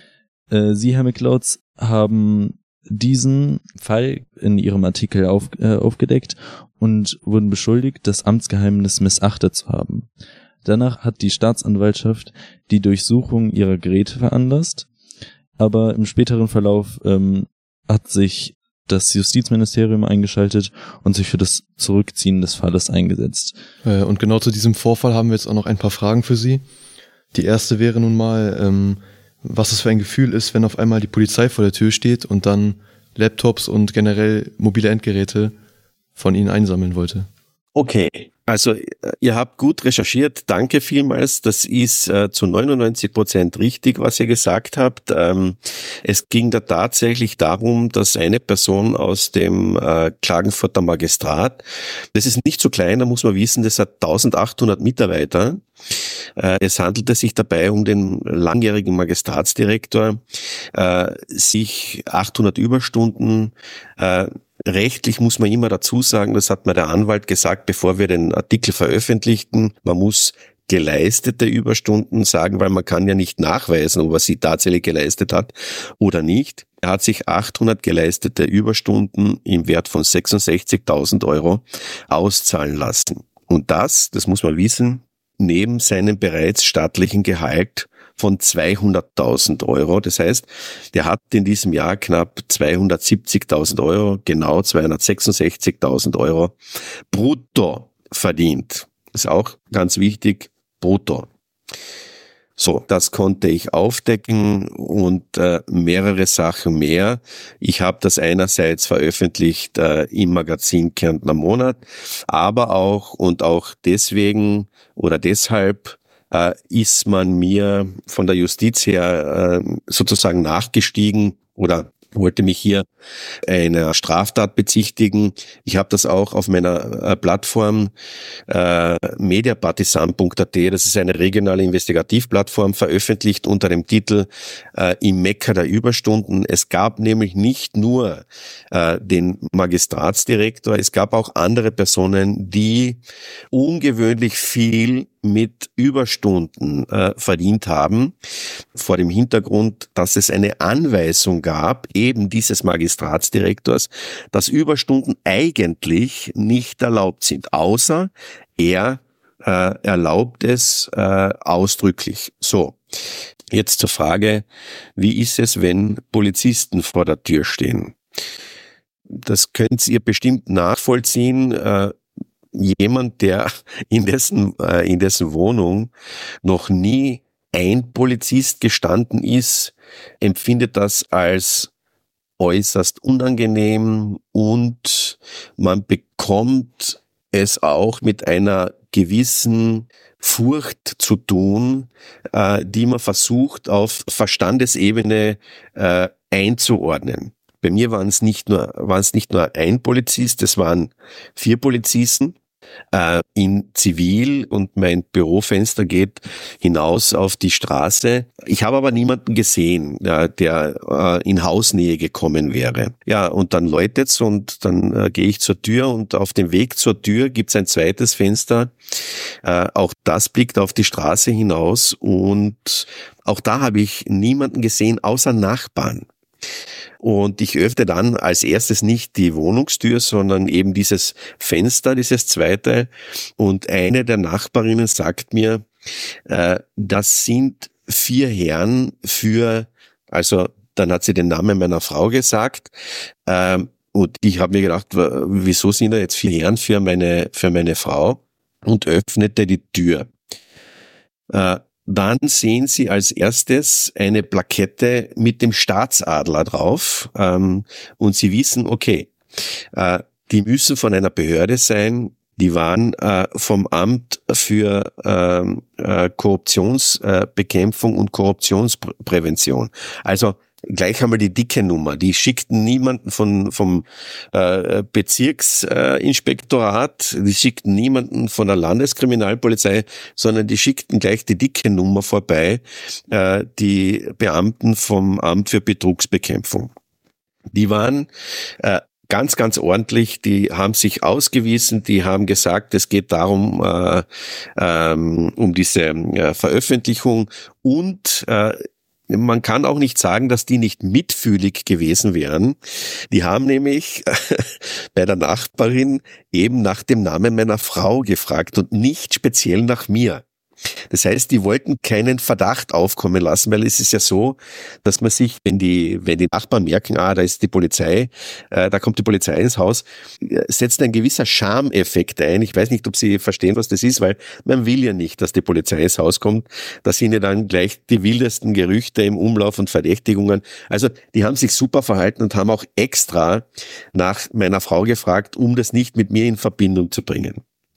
Äh, Sie, Herr Miklauds, haben diesen Fall in Ihrem Artikel auf, äh, aufgedeckt und wurden beschuldigt, das Amtsgeheimnis missachtet zu haben. Danach hat die Staatsanwaltschaft die Durchsuchung Ihrer Geräte veranlasst, aber im späteren Verlauf ähm, hat sich das Justizministerium eingeschaltet und sich für das Zurückziehen des Falles eingesetzt. Und genau zu diesem Vorfall haben wir jetzt auch noch ein paar Fragen für Sie. Die erste wäre nun mal, ähm, was es für ein Gefühl ist, wenn auf einmal die Polizei vor der Tür steht und dann Laptops und generell mobile Endgeräte von Ihnen einsammeln wollte. Okay, also ihr habt gut recherchiert, danke vielmals. Das ist äh, zu neunundneunzig Prozent richtig, was ihr gesagt habt. Ähm, es ging da tatsächlich darum, dass eine Person aus dem äh, Klagenfurter Magistrat, das ist nicht so klein, da muss man wissen, das hat eintausendachthundert Mitarbeiter. Äh, es handelte sich dabei um den langjährigen Magistratsdirektor, äh, sich achthundert Überstunden äh, rechtlich muss man immer dazu sagen, das hat mir der Anwalt gesagt, bevor wir den Artikel veröffentlichten, man muss geleistete Überstunden sagen, weil man kann ja nicht nachweisen, ob er sie tatsächlich geleistet hat oder nicht. Er hat sich achthundert geleistete Überstunden im Wert von sechsundsechzigtausend Euro auszahlen lassen. Und das, das muss man wissen, neben seinem bereits staatlichen Gehalt von zweihunderttausend Euro. Das heißt, der hat in diesem Jahr knapp zweihundertsiebzigtausend Euro, genau zweihundertsechsundsechzigtausend Euro brutto verdient. Das ist auch ganz wichtig, brutto. So, das konnte ich aufdecken und äh, mehrere Sachen mehr. Ich habe das einerseits veröffentlicht äh, im Magazin Kärntner Monat, aber auch und auch deswegen oder deshalb äh, ist man mir von der Justiz her äh, sozusagen nachgestiegen oder wollte mich hier einer Straftat bezichtigen. Ich habe das auch auf meiner äh, Plattform äh, mediapartisan punkt a t, das ist eine regionale Investigativplattform, veröffentlicht unter dem Titel äh, Im Mekka der Überstunden. Es gab nämlich nicht nur äh, den Magistratsdirektor, es gab auch andere Personen, die ungewöhnlich viel mit Überstunden äh, verdient haben, vor dem Hintergrund, dass es eine Anweisung gab, eben dieses Magistratsdirektors, dass Überstunden eigentlich nicht erlaubt sind, außer er äh, erlaubt es äh, ausdrücklich. So, jetzt zur Frage, wie ist es, wenn Polizisten vor der Tür stehen? Das könnt ihr bestimmt nachvollziehen. Äh, Jemand, der in dessen, äh, in dessen Wohnung noch nie ein Polizist gestanden ist, empfindet das als äußerst unangenehm und man bekommt es auch mit einer gewissen Furcht zu tun, äh, die man versucht auf Verstandesebene äh, einzuordnen. Bei mir waren es nicht nur, waren es nicht nur ein Polizist, es waren vier Polizisten äh, in Zivil und mein Bürofenster geht hinaus auf die Straße. Ich habe aber niemanden gesehen, äh, der äh, in Hausnähe gekommen wäre. Ja, und dann läutet's und dann äh, gehe ich zur Tür und auf dem Weg zur Tür gibt's ein zweites Fenster. Äh, auch das blickt auf die Straße hinaus und auch da habe ich niemanden gesehen, außer Nachbarn. Und ich öffne dann als erstes nicht die Wohnungstür, sondern eben dieses Fenster, dieses zweite. Und eine der Nachbarinnen sagt mir, äh, das sind vier Herren für, also dann hat sie den Namen meiner Frau gesagt. Äh, und ich habe mir gedacht, wieso sind da jetzt vier Herren für meine, für meine Frau? Und öffnete die Tür. Äh, Dann sehen Sie als erstes eine Plakette mit dem Staatsadler drauf ähm, und Sie wissen, okay, äh, die müssen von einer Behörde sein, die waren äh, vom Amt für ähm, äh, Korruptionsbekämpfung äh, und Korruptionsprävention. Also gleich einmal die dicke Nummer. Die schickten niemanden von vom äh, Bezirksinspektorat, äh, die schickten niemanden von der Landeskriminalpolizei, sondern die schickten gleich die dicke Nummer vorbei, äh, die Beamten vom Amt für Betrugsbekämpfung. Die waren äh, ganz, ganz ordentlich, die haben sich ausgewiesen, die haben gesagt, es geht darum, äh, ähm, um diese äh, Veröffentlichung und äh, man kann auch nicht sagen, dass die nicht mitfühlig gewesen wären. Die haben nämlich bei der Nachbarin eben nach dem Namen meiner Frau gefragt und nicht speziell nach mir. Das heißt, die wollten keinen Verdacht aufkommen lassen, weil es ist ja so, dass man sich, wenn die, wenn die Nachbarn merken, ah, da ist die Polizei, äh, da kommt die Polizei ins Haus, setzt ein gewisser Schameffekt ein. Ich weiß nicht, ob Sie verstehen, was das ist, weil man will ja nicht, dass die Polizei ins Haus kommt. Da sind ja dann gleich die wildesten Gerüchte im Umlauf und Verdächtigungen. Also, die haben sich super verhalten und haben auch extra nach meiner Frau gefragt, um das nicht mit mir in Verbindung zu bringen.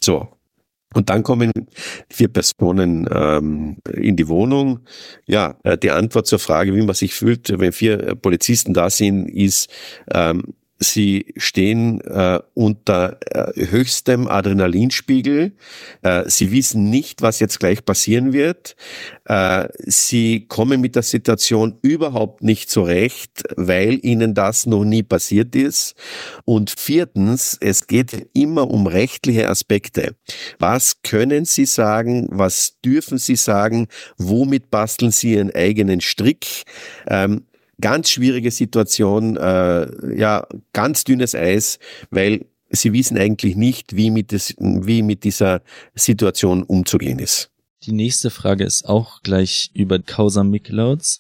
So. Und dann kommen vier Personen ähm, in die Wohnung. Ja, äh, die Antwort zur Frage, wie man sich fühlt, wenn vier Polizisten da sind, ist, ähm, sie stehen äh, unter äh, höchstem Adrenalinspiegel. Äh, sie wissen nicht, was jetzt gleich passieren wird. Äh, sie kommen mit der Situation überhaupt nicht zurecht, weil ihnen das noch nie passiert ist. Und viertens, es geht immer um rechtliche Aspekte. Was können Sie sagen? Was dürfen Sie sagen? Womit basteln Sie Ihren eigenen Strick? Ähm, Ganz schwierige Situation, äh, ja, ganz dünnes Eis, weil sie wissen eigentlich nicht, wie mit, des, wie mit dieser Situation umzugehen ist. Die nächste Frage ist auch gleich über Causa Micklodes.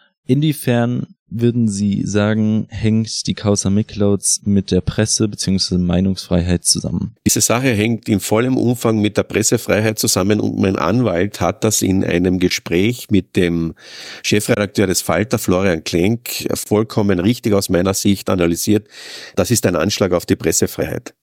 Inwiefern würden Sie sagen, hängt die Causa Micklodes mit der Presse- bzw. Meinungsfreiheit zusammen? Diese Sache hängt in vollem Umfang mit der Pressefreiheit zusammen und mein Anwalt hat das in einem Gespräch mit dem Chefredakteur des Falter, Florian Klenk, vollkommen richtig aus meiner Sicht analysiert. Das ist ein Anschlag auf die Pressefreiheit.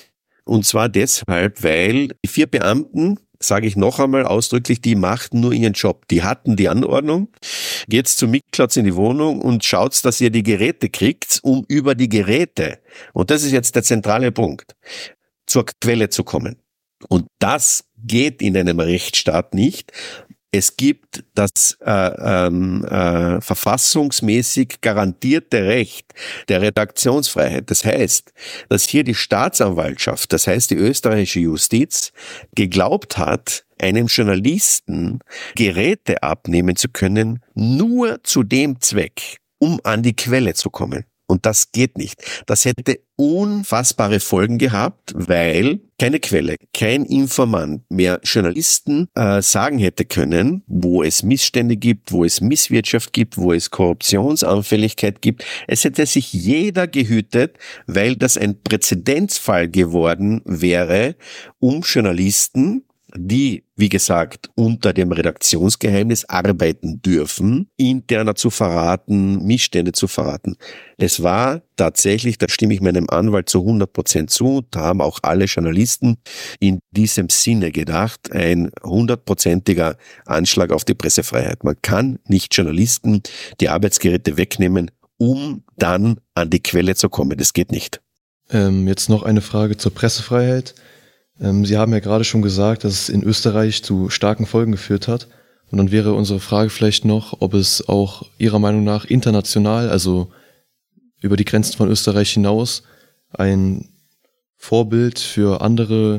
Und zwar deshalb, weil die vier Beamten, sage ich noch einmal ausdrücklich, die machten nur ihren Job. Die hatten die Anordnung, geht's zu Micklodes in die Wohnung und schaut's, dass ihr die Geräte kriegt, um über die Geräte, und das ist jetzt der zentrale Punkt, zur Quelle zu kommen. Und das geht in einem Rechtsstaat nicht. Es gibt das äh, ähm, äh, verfassungsmäßig garantierte Recht der Redaktionsfreiheit. Das heißt, dass hier die Staatsanwaltschaft, das heißt die österreichische Justiz, geglaubt hat, einem Journalisten Geräte abnehmen zu können, nur zu dem Zweck, um an die Quelle zu kommen. Und das geht nicht. Das hätte unfassbare Folgen gehabt, weil keine Quelle, kein Informant mehr Journalisten äh, sagen hätte können, wo es Missstände gibt, wo es Misswirtschaft gibt, wo es Korruptionsanfälligkeit gibt. Es hätte sich jeder gehütet, weil das ein Präzedenzfall geworden wäre, um Journalisten, die, wie gesagt, unter dem Redaktionsgeheimnis arbeiten dürfen, interner zu verraten, Missstände zu verraten. Es war tatsächlich, da stimme ich meinem Anwalt zu hundert Prozent zu, da haben auch alle Journalisten in diesem Sinne gedacht, ein hundertprozentiger Anschlag auf die Pressefreiheit. Man kann nicht Journalisten die Arbeitsgeräte wegnehmen, um dann an die Quelle zu kommen. Das geht nicht. Ähm, jetzt noch eine Frage zur Pressefreiheit. Sie haben ja gerade schon gesagt, dass es in Österreich zu starken Folgen geführt hat. Und dann wäre unsere Frage vielleicht noch, ob es auch Ihrer Meinung nach international, also über die Grenzen von Österreich hinaus, ein Vorbild für andere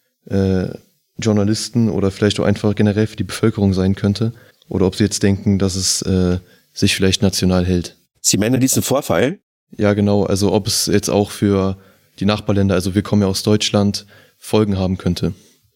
äh, Journalisten oder vielleicht auch einfach generell für die Bevölkerung sein könnte. Oder ob Sie jetzt denken, dass es äh, sich vielleicht national hält. Sie meinen diesen Vorfall? Ja, genau. Also ob es jetzt auch für die Nachbarländer, also wir kommen ja aus Deutschland, Folgen haben könnte.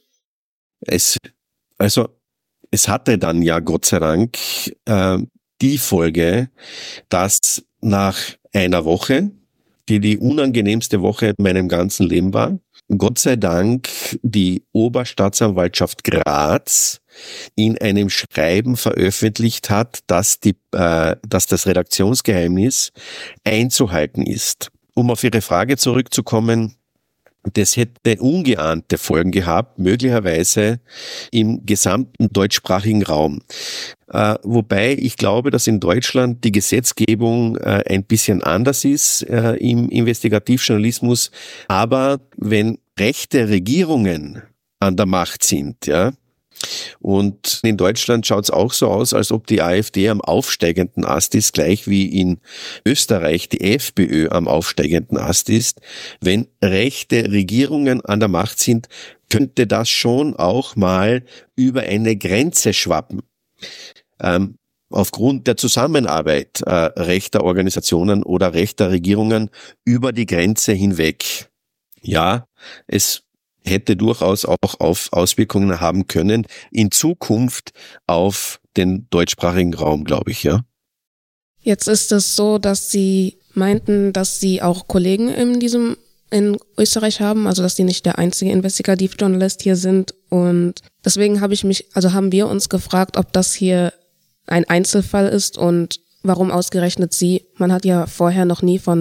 Es, also, es hatte dann ja Gott sei Dank äh, die Folge, dass nach einer Woche, die die unangenehmste Woche in meinem ganzen Leben war, Gott sei Dank die Oberstaatsanwaltschaft Graz in einem Schreiben veröffentlicht hat, dass die, äh, dass das Redaktionsgeheimnis einzuhalten ist. Um auf Ihre Frage zurückzukommen, das hätte ungeahnte Folgen gehabt, möglicherweise im gesamten deutschsprachigen Raum. Äh, wobei ich glaube, dass in Deutschland die Gesetzgebung äh, ein bisschen anders ist äh, im Investigativjournalismus. Aber wenn rechte Regierungen an der Macht sind, ja, und in Deutschland schaut es auch so aus, als ob die AfD am aufsteigenden Ast ist, gleich wie in Österreich die FPÖ am aufsteigenden Ast ist. Wenn rechte Regierungen an der Macht sind, könnte das schon auch mal über eine Grenze schwappen. Ähm, aufgrund der Zusammenarbeit äh, rechter Organisationen oder rechter Regierungen über die Grenze hinweg. Ja, es hätte durchaus auch auf Auswirkungen haben können in Zukunft auf den deutschsprachigen Raum, glaube ich, ja. Jetzt ist es so, dass Sie meinten, dass Sie auch Kollegen in diesem in Österreich haben, also dass Sie nicht der einzige Investigativjournalist hier sind, und deswegen habe ich mich, also haben wir uns gefragt, ob das hier ein Einzelfall ist und warum ausgerechnet Sie. Man hat ja vorher noch nie von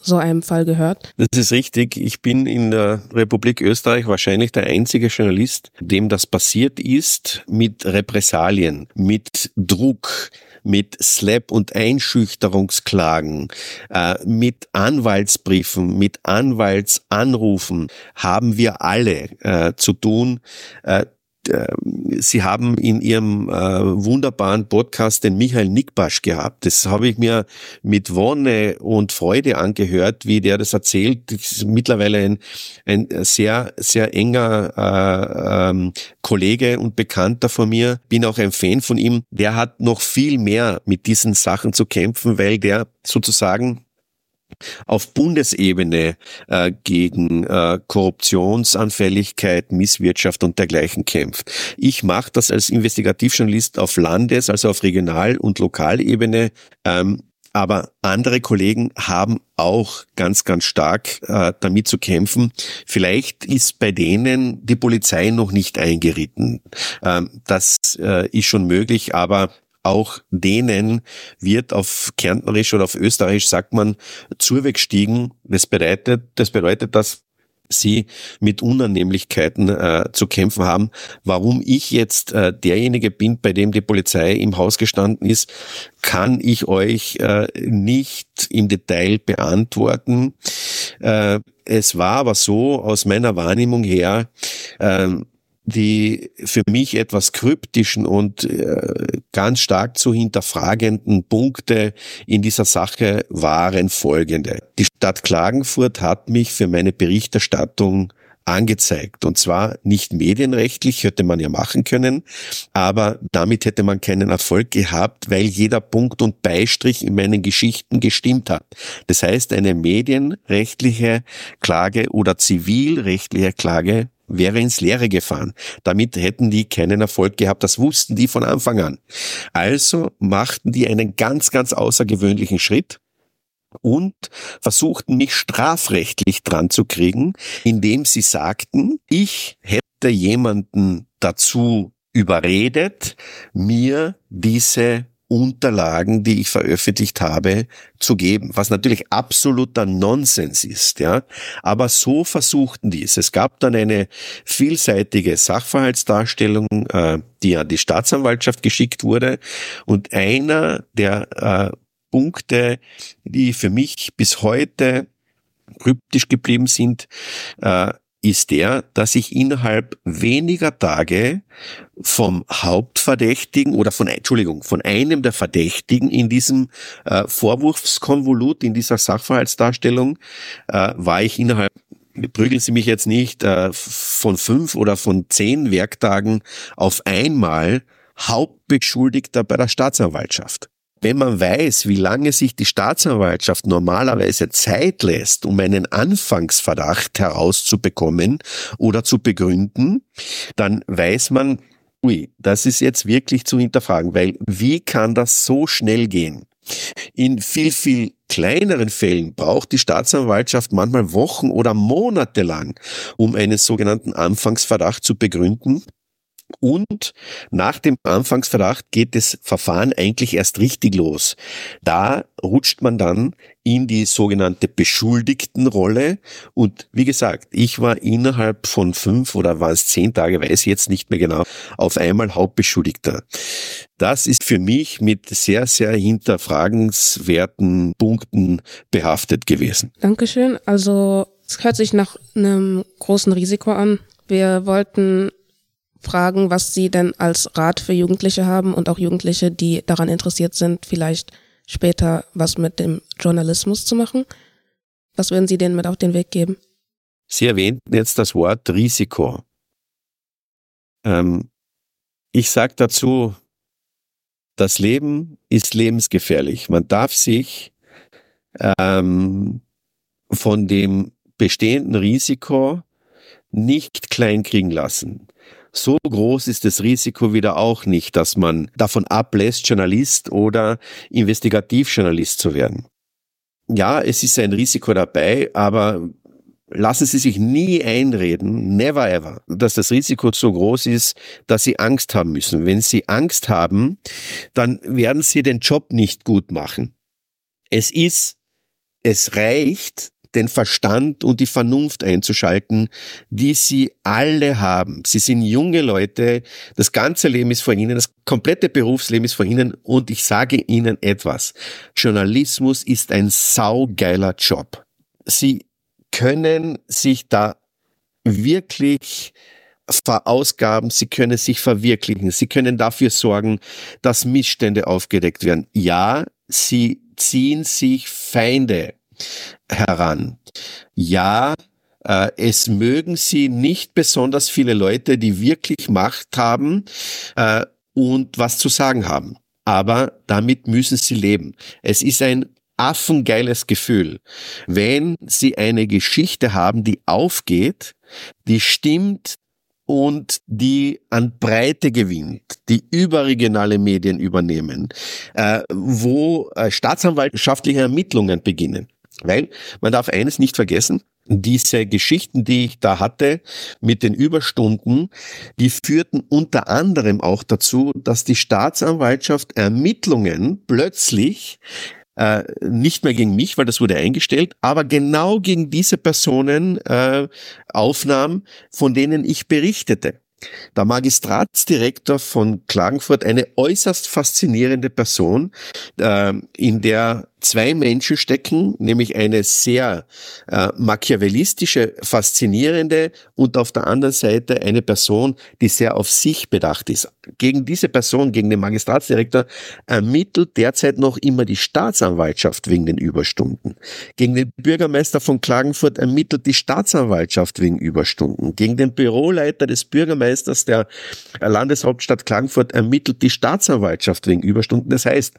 so einem Fall gehört. Das ist richtig. Ich bin in der Republik Österreich wahrscheinlich der einzige Journalist, dem das passiert ist, mit Repressalien, mit Druck, mit Slap- und Einschüchterungsklagen, äh, mit Anwaltsbriefen, mit Anwaltsanrufen haben wir alle äh, zu tun. Äh, Sie haben in Ihrem äh, wunderbaren Podcast den Michael Nickbasch gehabt. Das habe ich mir mit Wonne und Freude angehört, wie der das erzählt. Das ist mittlerweile ein, ein sehr, sehr enger äh, ähm, Kollege und Bekannter von mir. Bin auch ein Fan von ihm. Der hat noch viel mehr mit diesen Sachen zu kämpfen, weil der sozusagen auf Bundesebene äh, gegen äh, Korruptionsanfälligkeit, Misswirtschaft und dergleichen kämpft. Ich mache das als Investigativjournalist auf Landes-, also auf Regional- und Lokalebene, ähm, aber andere Kollegen haben auch ganz, ganz stark äh, damit zu kämpfen. Vielleicht ist bei denen die Polizei noch nicht eingeritten. Ähm, das äh, ist schon möglich, aber auch denen wird auf Kärntnerisch oder auf Österreichisch sagt man zuwegstiegen. Das bedeutet, das bedeutet, dass sie mit Unannehmlichkeiten äh, zu kämpfen haben. Warum ich jetzt äh, derjenige bin, bei dem die Polizei im Haus gestanden ist, kann ich euch äh, nicht im Detail beantworten. Äh, es war aber so aus meiner Wahrnehmung her, äh, die für mich etwas kryptischen und äh, ganz stark zu hinterfragenden Punkte in dieser Sache waren folgende. Die Stadt Klagenfurt hat mich für meine Berichterstattung angezeigt. Und zwar nicht medienrechtlich, hätte man ja machen können, aber damit hätte man keinen Erfolg gehabt, weil jeder Punkt und Beistrich in meinen Geschichten gestimmt hat. Das heißt, eine medienrechtliche Klage oder zivilrechtliche Klage wäre ins Leere gefahren. Damit hätten die keinen Erfolg gehabt. Das wussten die von Anfang an. Also machten die einen ganz, ganz außergewöhnlichen Schritt und versuchten mich strafrechtlich dran zu kriegen, indem sie sagten, ich hätte jemanden dazu überredet, mir diese Unterlagen, die ich veröffentlicht habe, zu geben, was natürlich absoluter Nonsens ist, ja. Aber so versuchten die es. Es gab dann eine vielseitige Sachverhaltsdarstellung, äh, die an die Staatsanwaltschaft geschickt wurde, und einer der äh, Punkte, die für mich bis heute kryptisch geblieben sind, äh, ist der, dass ich innerhalb weniger Tage vom Hauptverdächtigen oder von, Entschuldigung, von einem der Verdächtigen in diesem äh, Vorwurfskonvolut, in dieser Sachverhaltsdarstellung, äh, war ich innerhalb, prügeln Sie mich jetzt nicht, äh, von fünf oder von zehn Werktagen auf einmal Hauptbeschuldigter bei der Staatsanwaltschaft. Wenn man weiß, wie lange sich die Staatsanwaltschaft normalerweise Zeit lässt, um einen Anfangsverdacht herauszubekommen oder zu begründen, dann weiß man, ui, das ist jetzt wirklich zu hinterfragen, weil wie kann das so schnell gehen? In viel, viel kleineren Fällen braucht die Staatsanwaltschaft manchmal Wochen oder Monate lang, um einen sogenannten Anfangsverdacht zu begründen. Und nach dem Anfangsverdacht geht das Verfahren eigentlich erst richtig los. Da rutscht man dann in die sogenannte Beschuldigtenrolle. Und wie gesagt, ich war innerhalb von fünf oder waren es zehn Tage, weiß ich jetzt nicht mehr genau, auf einmal Hauptbeschuldigter. Das ist für mich mit sehr, sehr hinterfragenswerten Punkten behaftet gewesen. Dankeschön. Also es hört sich nach einem großen Risiko an. Wir wollten fragen, was Sie denn als Rat für Jugendliche haben und auch Jugendliche, die daran interessiert sind, vielleicht später was mit dem Journalismus zu machen. Was würden Sie denen mit auf den Weg geben? Sie erwähnten jetzt das Wort Risiko. Ähm, ich sage dazu, das Leben ist lebensgefährlich. Man darf sich ähm, von dem bestehenden Risiko nicht kleinkriegen lassen. So groß ist das Risiko wieder auch nicht, dass man davon ablässt, Journalist oder Investigativjournalist zu werden. Ja, es ist ein Risiko dabei, aber lassen Sie sich nie einreden, never ever, dass das Risiko so groß ist, dass Sie Angst haben müssen. Wenn Sie Angst haben, dann werden Sie den Job nicht gut machen. Es ist es reicht, den Verstand und die Vernunft einzuschalten, die sie alle haben. Sie sind junge Leute, das ganze Leben ist vor ihnen, das komplette Berufsleben ist vor ihnen und ich sage ihnen etwas. Journalismus ist ein saugeiler Job. Sie können sich da wirklich verausgaben, sie können sich verwirklichen, sie können dafür sorgen, dass Missstände aufgedeckt werden. Ja, sie ziehen sich Feinde heran. Ja, äh, es mögen sie nicht besonders viele Leute, die wirklich Macht haben äh, und was zu sagen haben. Aber damit müssen sie leben. Es ist ein affengeiles Gefühl, wenn sie eine Geschichte haben, die aufgeht, die stimmt und die an Breite gewinnt, die überregionale Medien übernehmen, äh, wo äh, staatsanwaltschaftliche Ermittlungen beginnen. Weil man darf eines nicht vergessen, diese Geschichten, die ich da hatte mit den Überstunden, die führten unter anderem auch dazu, dass die Staatsanwaltschaft Ermittlungen plötzlich äh, nicht mehr gegen mich, weil das wurde eingestellt, aber genau gegen diese Personen äh, aufnahm, von denen ich berichtete. Der Magistratsdirektor von Klagenfurt, eine äußerst faszinierende Person, äh, in der zwei Menschen stecken, nämlich eine sehr äh, machiavellistische, faszinierende und auf der anderen Seite eine Person, die sehr auf sich bedacht ist. Gegen diese Person, gegen den Magistratsdirektor, ermittelt derzeit noch immer die Staatsanwaltschaft wegen den Überstunden. Gegen den Bürgermeister von Klagenfurt ermittelt die Staatsanwaltschaft wegen Überstunden. Gegen den Büroleiter des Bürgermeisters der Landeshauptstadt Klagenfurt ermittelt die Staatsanwaltschaft wegen Überstunden. Das heißt,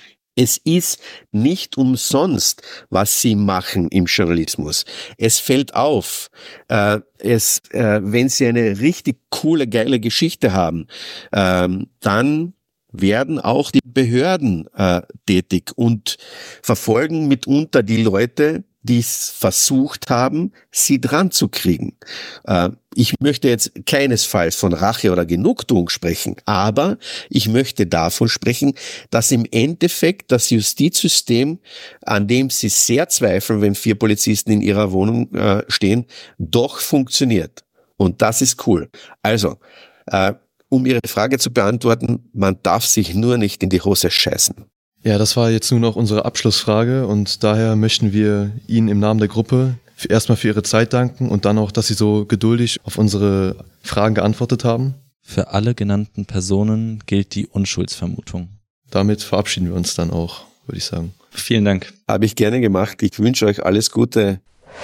es ist nicht umsonst, was sie machen im Journalismus. Es fällt auf, äh, es, äh, wenn sie eine richtig coole, geile Geschichte haben, äh, dann werden auch die Behörden äh, tätig und verfolgen mitunter die Leute, die es versucht haben, sie dran zu kriegen. Äh, ich möchte jetzt keinesfalls von Rache oder Genugtuung sprechen, aber ich möchte davon sprechen, dass im Endeffekt das Justizsystem, an dem Sie sehr zweifeln, wenn vier Polizisten in Ihrer Wohnung äh, stehen, doch funktioniert. Und das ist cool. Also, äh, um Ihre Frage zu beantworten, man darf sich nur nicht in die Hose scheißen. Ja, das war jetzt nur noch unsere Abschlussfrage und daher möchten wir Ihnen im Namen der Gruppe erstmal für Ihre Zeit danken und dann auch, dass Sie so geduldig auf unsere Fragen geantwortet haben. Für alle genannten Personen gilt die Unschuldsvermutung. Damit verabschieden wir uns dann auch, würde ich sagen. Vielen Dank. Habe ich gerne gemacht. Ich wünsche euch alles Gute.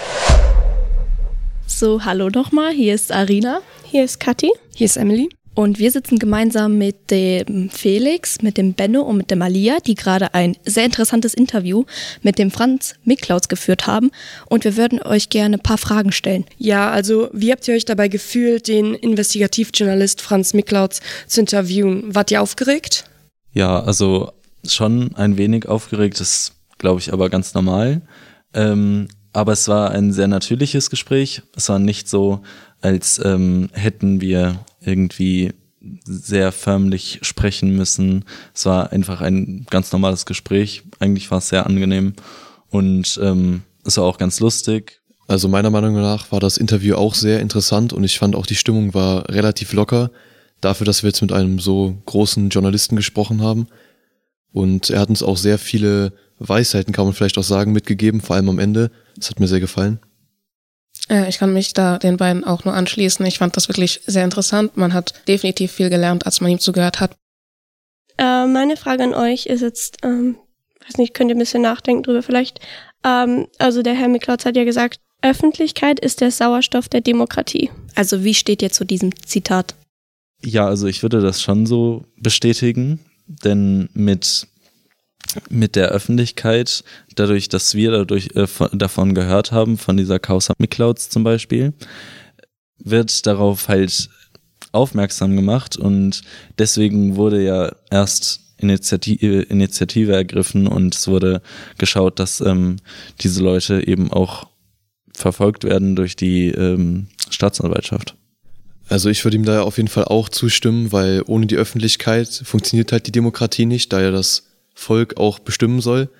So, hallo nochmal. Hier ist Arina. Hier ist Kathi. Hier ist Emily. Und wir sitzen gemeinsam mit dem Felix, mit dem Benno und mit der Malia, die gerade ein sehr interessantes Interview mit dem Franz Miklautz geführt haben. Und wir würden euch gerne ein paar Fragen stellen. Ja, also wie habt ihr euch dabei gefühlt, den Investigativjournalist Franz Miklautz zu interviewen? Wart ihr aufgeregt? Ja, also schon ein wenig aufgeregt, ist, glaube ich, aber ganz normal. Ähm, aber es war ein sehr natürliches Gespräch. Es war nicht so, als ähm, hätten wir irgendwie sehr förmlich sprechen müssen. Es war einfach ein ganz normales Gespräch. Eigentlich war es sehr angenehm und ähm, es war auch ganz lustig. Also meiner Meinung nach war das Interview auch sehr interessant und ich fand auch die Stimmung war relativ locker, dafür, dass wir jetzt mit einem so großen Journalisten gesprochen haben. Und er hat uns auch sehr viele Weisheiten, kann man vielleicht auch sagen, mitgegeben, vor allem am Ende. Das hat mir sehr gefallen. Ich kann mich da den beiden auch nur anschließen. Ich fand das wirklich sehr interessant. Man hat definitiv viel gelernt, als man ihm zugehört hat. Äh, meine Frage an euch ist jetzt, ähm, weiß nicht, könnt ihr ein bisschen nachdenken drüber vielleicht. Ähm, also der Herr Miklautz hat ja gesagt, Öffentlichkeit ist der Sauerstoff der Demokratie. Also wie steht ihr zu diesem Zitat? Ja, also ich würde das schon so bestätigen, denn mit mit der Öffentlichkeit, dadurch, dass wir dadurch äh, von, davon gehört haben, von dieser Causa Miklautz zum Beispiel, wird darauf halt aufmerksam gemacht und deswegen wurde ja erst Initiative, Initiative ergriffen und es wurde geschaut, dass ähm, diese Leute eben auch verfolgt werden durch die ähm, Staatsanwaltschaft. Also ich würde ihm da auf jeden Fall auch zustimmen, weil ohne die Öffentlichkeit funktioniert halt die Demokratie nicht, da ja das Volk auch bestimmen soll.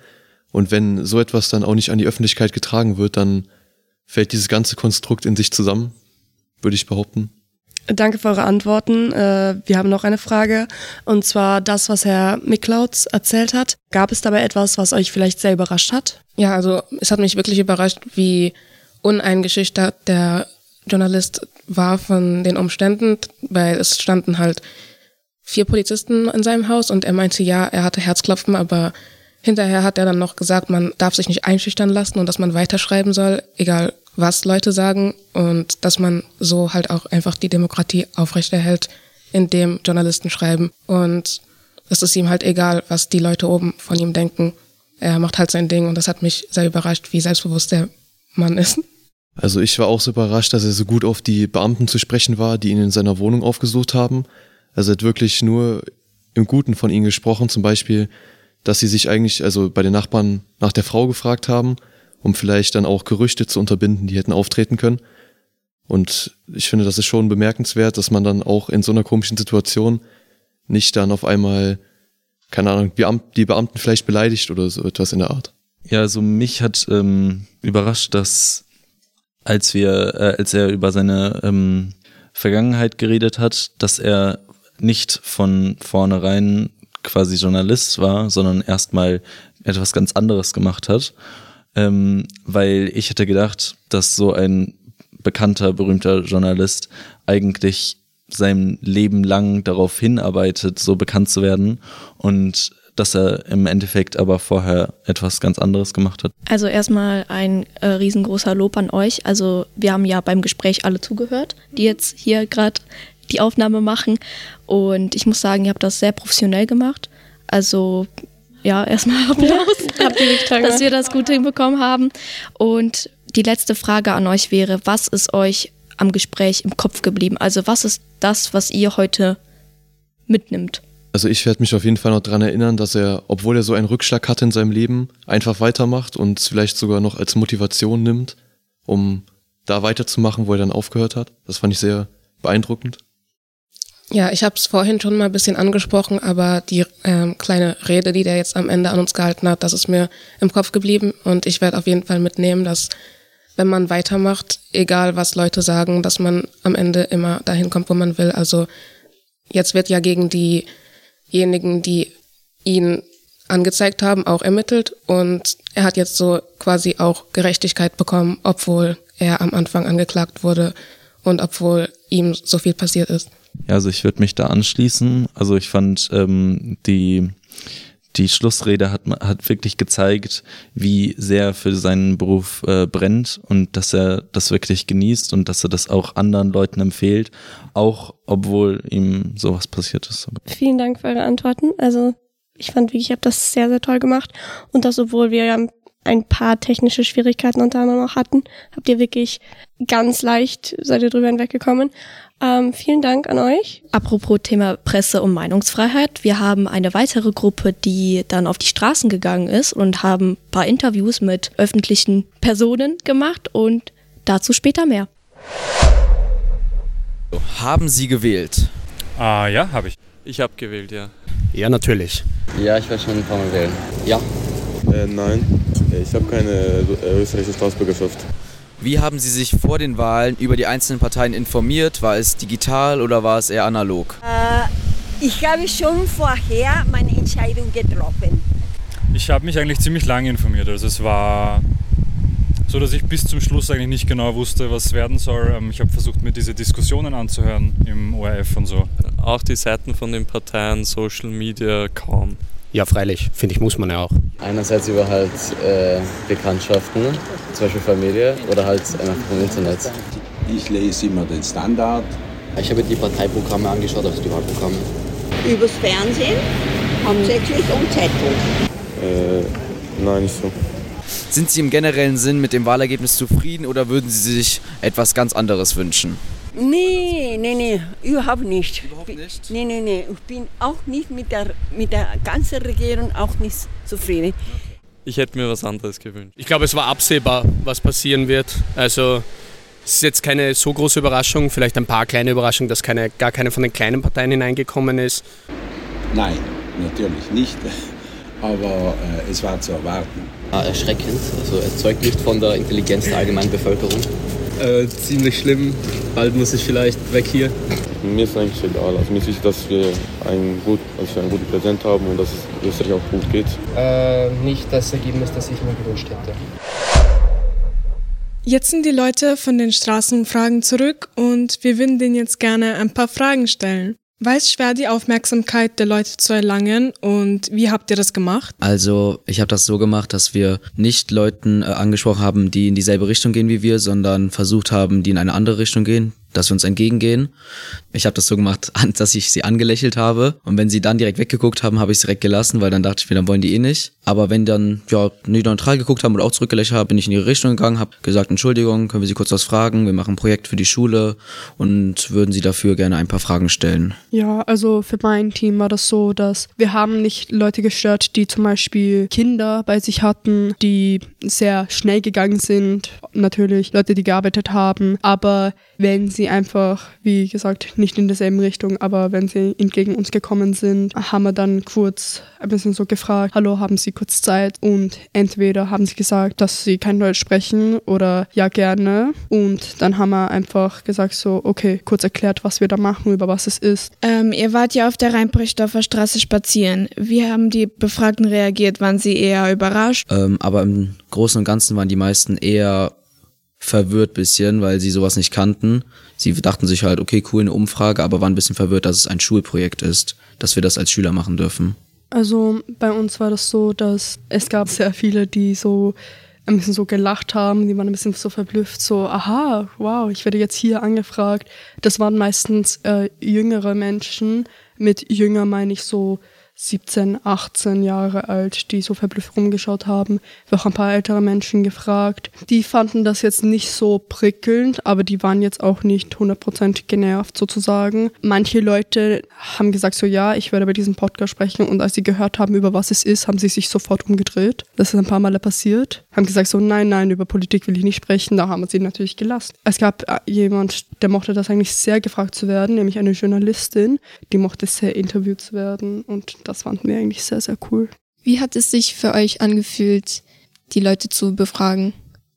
Und wenn so etwas dann auch nicht an die Öffentlichkeit getragen wird, dann fällt dieses ganze Konstrukt in sich zusammen, würde ich behaupten. Danke für eure Antworten. Wir haben noch eine Frage, und zwar das, was Herr Miklautz erzählt hat. Gab es dabei etwas, was euch vielleicht sehr überrascht hat? Ja, also es hat mich wirklich überrascht, wie uneingeschüchtert der Journalist war von den Umständen, weil es standen halt vier Polizisten in seinem Haus und er meinte, ja, er hatte Herzklopfen, aber hinterher hat er dann noch gesagt, man darf sich nicht einschüchtern lassen und dass man weiterschreiben soll, egal was Leute sagen, und dass man so halt auch einfach die Demokratie aufrechterhält, indem Journalisten schreiben. Und es ist ihm halt egal, was die Leute oben von ihm denken. Er macht halt sein Ding und das hat mich sehr überrascht, wie selbstbewusst der Mann ist. Also ich war auch so überrascht, dass er so gut auf die Beamten zu sprechen war, die ihn in seiner Wohnung aufgesucht haben. Also er hat wirklich nur im Guten von ihnen gesprochen, zum Beispiel, dass sie sich eigentlich, also bei den Nachbarn nach der Frau gefragt haben, um vielleicht dann auch Gerüchte zu unterbinden, die hätten auftreten können. Und ich finde, das ist schon bemerkenswert, dass man dann auch in so einer komischen Situation nicht dann auf einmal, keine Ahnung, die Beamten vielleicht beleidigt oder so etwas in der Art. Ja, also mich hat ähm, überrascht, dass als wir, äh, als er über seine ähm, Vergangenheit geredet hat, dass er nicht von vornherein quasi Journalist war, sondern erstmal etwas ganz anderes gemacht hat. Ähm, weil ich hätte gedacht, dass so ein bekannter, berühmter Journalist eigentlich sein Leben lang darauf hinarbeitet, so bekannt zu werden, und dass er im Endeffekt aber vorher etwas ganz anderes gemacht hat. Also erstmal ein äh, riesengroßer Lob an euch. Also wir haben ja beim Gespräch alle zugehört, die jetzt hier gerade die Aufnahme machen, und ich muss sagen, ihr habt das sehr professionell gemacht. Also ja, erstmal Applaus, Habt ihr nicht dass wir das gut hinbekommen haben. Und die letzte Frage an euch wäre, was ist euch am Gespräch im Kopf geblieben? Also was ist das, was ihr heute mitnimmt? Also ich werde mich auf jeden Fall noch daran erinnern, dass er, obwohl er so einen Rückschlag hatte in seinem Leben, einfach weitermacht und es vielleicht sogar noch als Motivation nimmt, um da weiterzumachen, wo er dann aufgehört hat. Das fand ich sehr beeindruckend. Ja, ich habe es vorhin schon mal ein bisschen angesprochen, aber die ähm, kleine Rede, die der jetzt am Ende an uns gehalten hat, das ist mir im Kopf geblieben, und ich werde auf jeden Fall mitnehmen, dass wenn man weitermacht, egal was Leute sagen, dass man am Ende immer dahin kommt, wo man will. Also jetzt wird ja gegen diejenigen, die ihn angezeigt haben, auch ermittelt, und er hat jetzt so quasi auch Gerechtigkeit bekommen, obwohl er am Anfang angeklagt wurde und obwohl ihm so viel passiert ist. Ja, also ich würde mich da anschließen. Also ich fand, ähm, die die Schlussrede hat hat wirklich gezeigt, wie sehr er für seinen Beruf äh, brennt und dass er das wirklich genießt und dass er das auch anderen Leuten empfiehlt, auch obwohl ihm sowas passiert ist. Vielen Dank für eure Antworten. Also ich fand wirklich, ich habe das sehr, sehr toll gemacht, und das, obwohl wir ja ein paar technische Schwierigkeiten unter anderem auch hatten, habt ihr wirklich ganz leicht, seid ihr drüber hinweggekommen. Ähm, vielen Dank an euch. Apropos Thema Presse- und Meinungsfreiheit. Wir haben eine weitere Gruppe, die dann auf die Straßen gegangen ist und haben ein paar Interviews mit öffentlichen Personen gemacht, und dazu später mehr. Haben Sie gewählt? Ah, ja, habe ich. Ich habe gewählt, ja. Ja, natürlich. Ja, ich werde schon ein paar Mal wählen. Ja. Äh, nein, ich habe keine äh, österreichische Staatsbürgerschaft. Wie haben Sie sich vor den Wahlen über die einzelnen Parteien informiert? War es digital oder war es eher analog? Äh, ich habe schon vorher meine Entscheidung getroffen. Ich habe mich eigentlich ziemlich lange informiert. Also es war so, dass ich bis zum Schluss eigentlich nicht genau wusste, was werden soll. Ich habe versucht, mir diese Diskussionen anzuhören im O R F und so. Auch die Seiten von den Parteien, Social Media kaum. Ja, freilich, finde ich, muss man ja auch. Einerseits über halt äh, Bekanntschaften, zum Beispiel Familie, oder halt einfach vom Internet. Ich lese immer den Standard. Ich habe die Parteiprogramme angeschaut, also die Wahlprogramme. Übers Fernsehen, hauptsächlich und Zeitung. Äh, nein, nicht so. Sind Sie im generellen Sinn mit dem Wahlergebnis zufrieden oder würden Sie sich etwas ganz anderes wünschen? Nee, nee, nee, überhaupt nicht. Überhaupt nicht? Nee, nee, nee, ich bin auch nicht mit der, mit der ganzen Regierung auch nicht zufrieden. Ich hätte mir was anderes gewünscht. Ich glaube, es war absehbar, was passieren wird. Also es ist jetzt keine so große Überraschung, vielleicht ein paar kleine Überraschungen, dass keine, gar keine von den kleinen Parteien hineingekommen ist. Nein, natürlich nicht, aber äh, es war zu erwarten. Ja, erschreckend. Also es zeugt nicht von der Intelligenz der allgemeinen Bevölkerung. Äh, ziemlich schlimm. Bald muss ich vielleicht weg hier. Mir ist eigentlich egal. Also mir ist wichtig, dass wir einen, gut, dass wir einen guten Präsident haben und dass es Österreich auch gut geht. Äh, nicht das Ergebnis, das ich mir gewünscht hätte. Jetzt sind die Leute von den Straßenumfragen zurück und wir würden denen jetzt gerne ein paar Fragen stellen. War es schwer, die Aufmerksamkeit der Leute zu erlangen und wie habt ihr das gemacht? Also ich habe das so gemacht, dass wir nicht Leuten äh, angesprochen haben, die in dieselbe Richtung gehen wie wir, sondern versucht haben, die in eine andere Richtung gehen, dass wir uns entgegengehen. Ich habe das so gemacht, dass ich sie angelächelt habe und wenn sie dann direkt weggeguckt haben, habe ich es direkt gelassen, weil dann dachte ich mir, dann wollen die eh nicht. Aber wenn dann ja nie neutral geguckt haben oder auch zurückgelächelt haben, bin ich in ihre Richtung gegangen, habe gesagt, Entschuldigung, können wir Sie kurz was fragen? Wir machen ein Projekt für die Schule und würden Sie dafür gerne ein paar Fragen stellen. Ja, also für mein Team war das so, dass wir haben nicht Leute gestört, die zum Beispiel Kinder bei sich hatten, die sehr schnell gegangen sind. Natürlich Leute, die gearbeitet haben, aber wenn sie einfach, wie gesagt, nicht in derselben Richtung, aber wenn sie entgegen uns gekommen sind, haben wir dann kurz ein bisschen so gefragt, hallo, haben Sie kurz Zeit? Und entweder haben sie gesagt, dass sie kein Deutsch sprechen oder ja, gerne. Und dann haben wir einfach gesagt so, okay, kurz erklärt, was wir da machen, über was es ist. Ähm, ihr wart ja auf der Rheinbrechdorfer Straße spazieren. Wie haben die Befragten reagiert? Waren sie eher überrascht? Ähm, aber im Großen und Ganzen waren die meisten eher verwirrt bisschen, weil sie sowas nicht kannten. Sie dachten sich halt, okay, cool, eine Umfrage, aber waren ein bisschen verwirrt, dass es ein Schulprojekt ist, dass wir das als Schüler machen dürfen. Also bei uns war das so, dass es gab sehr viele, die so ein bisschen so gelacht haben, die waren ein bisschen so verblüfft, so, aha, wow, ich werde jetzt hier angefragt. Das waren meistens äh, jüngere Menschen, mit jünger meine ich so siebzehn, achtzehn Jahre alt, die so verblüfft rumgeschaut haben. Wir haben auch ein paar ältere Menschen gefragt. Die fanden das jetzt nicht so prickelnd, aber die waren jetzt auch nicht hundert Prozent genervt sozusagen. Manche Leute haben gesagt so, ja, ich werde bei diesem Podcast sprechen und als sie gehört haben, über was es ist, haben sie sich sofort umgedreht. Das ist ein paar Male passiert. Haben gesagt so, nein, nein, über Politik will ich nicht sprechen. Da haben wir sie natürlich gelassen. Es gab jemand, der mochte das eigentlich sehr, gefragt zu werden, nämlich eine Journalistin, die mochte sehr interviewt zu werden und das fanden wir eigentlich sehr, sehr cool. Wie hat es sich für euch angefühlt, die Leute zu befragen?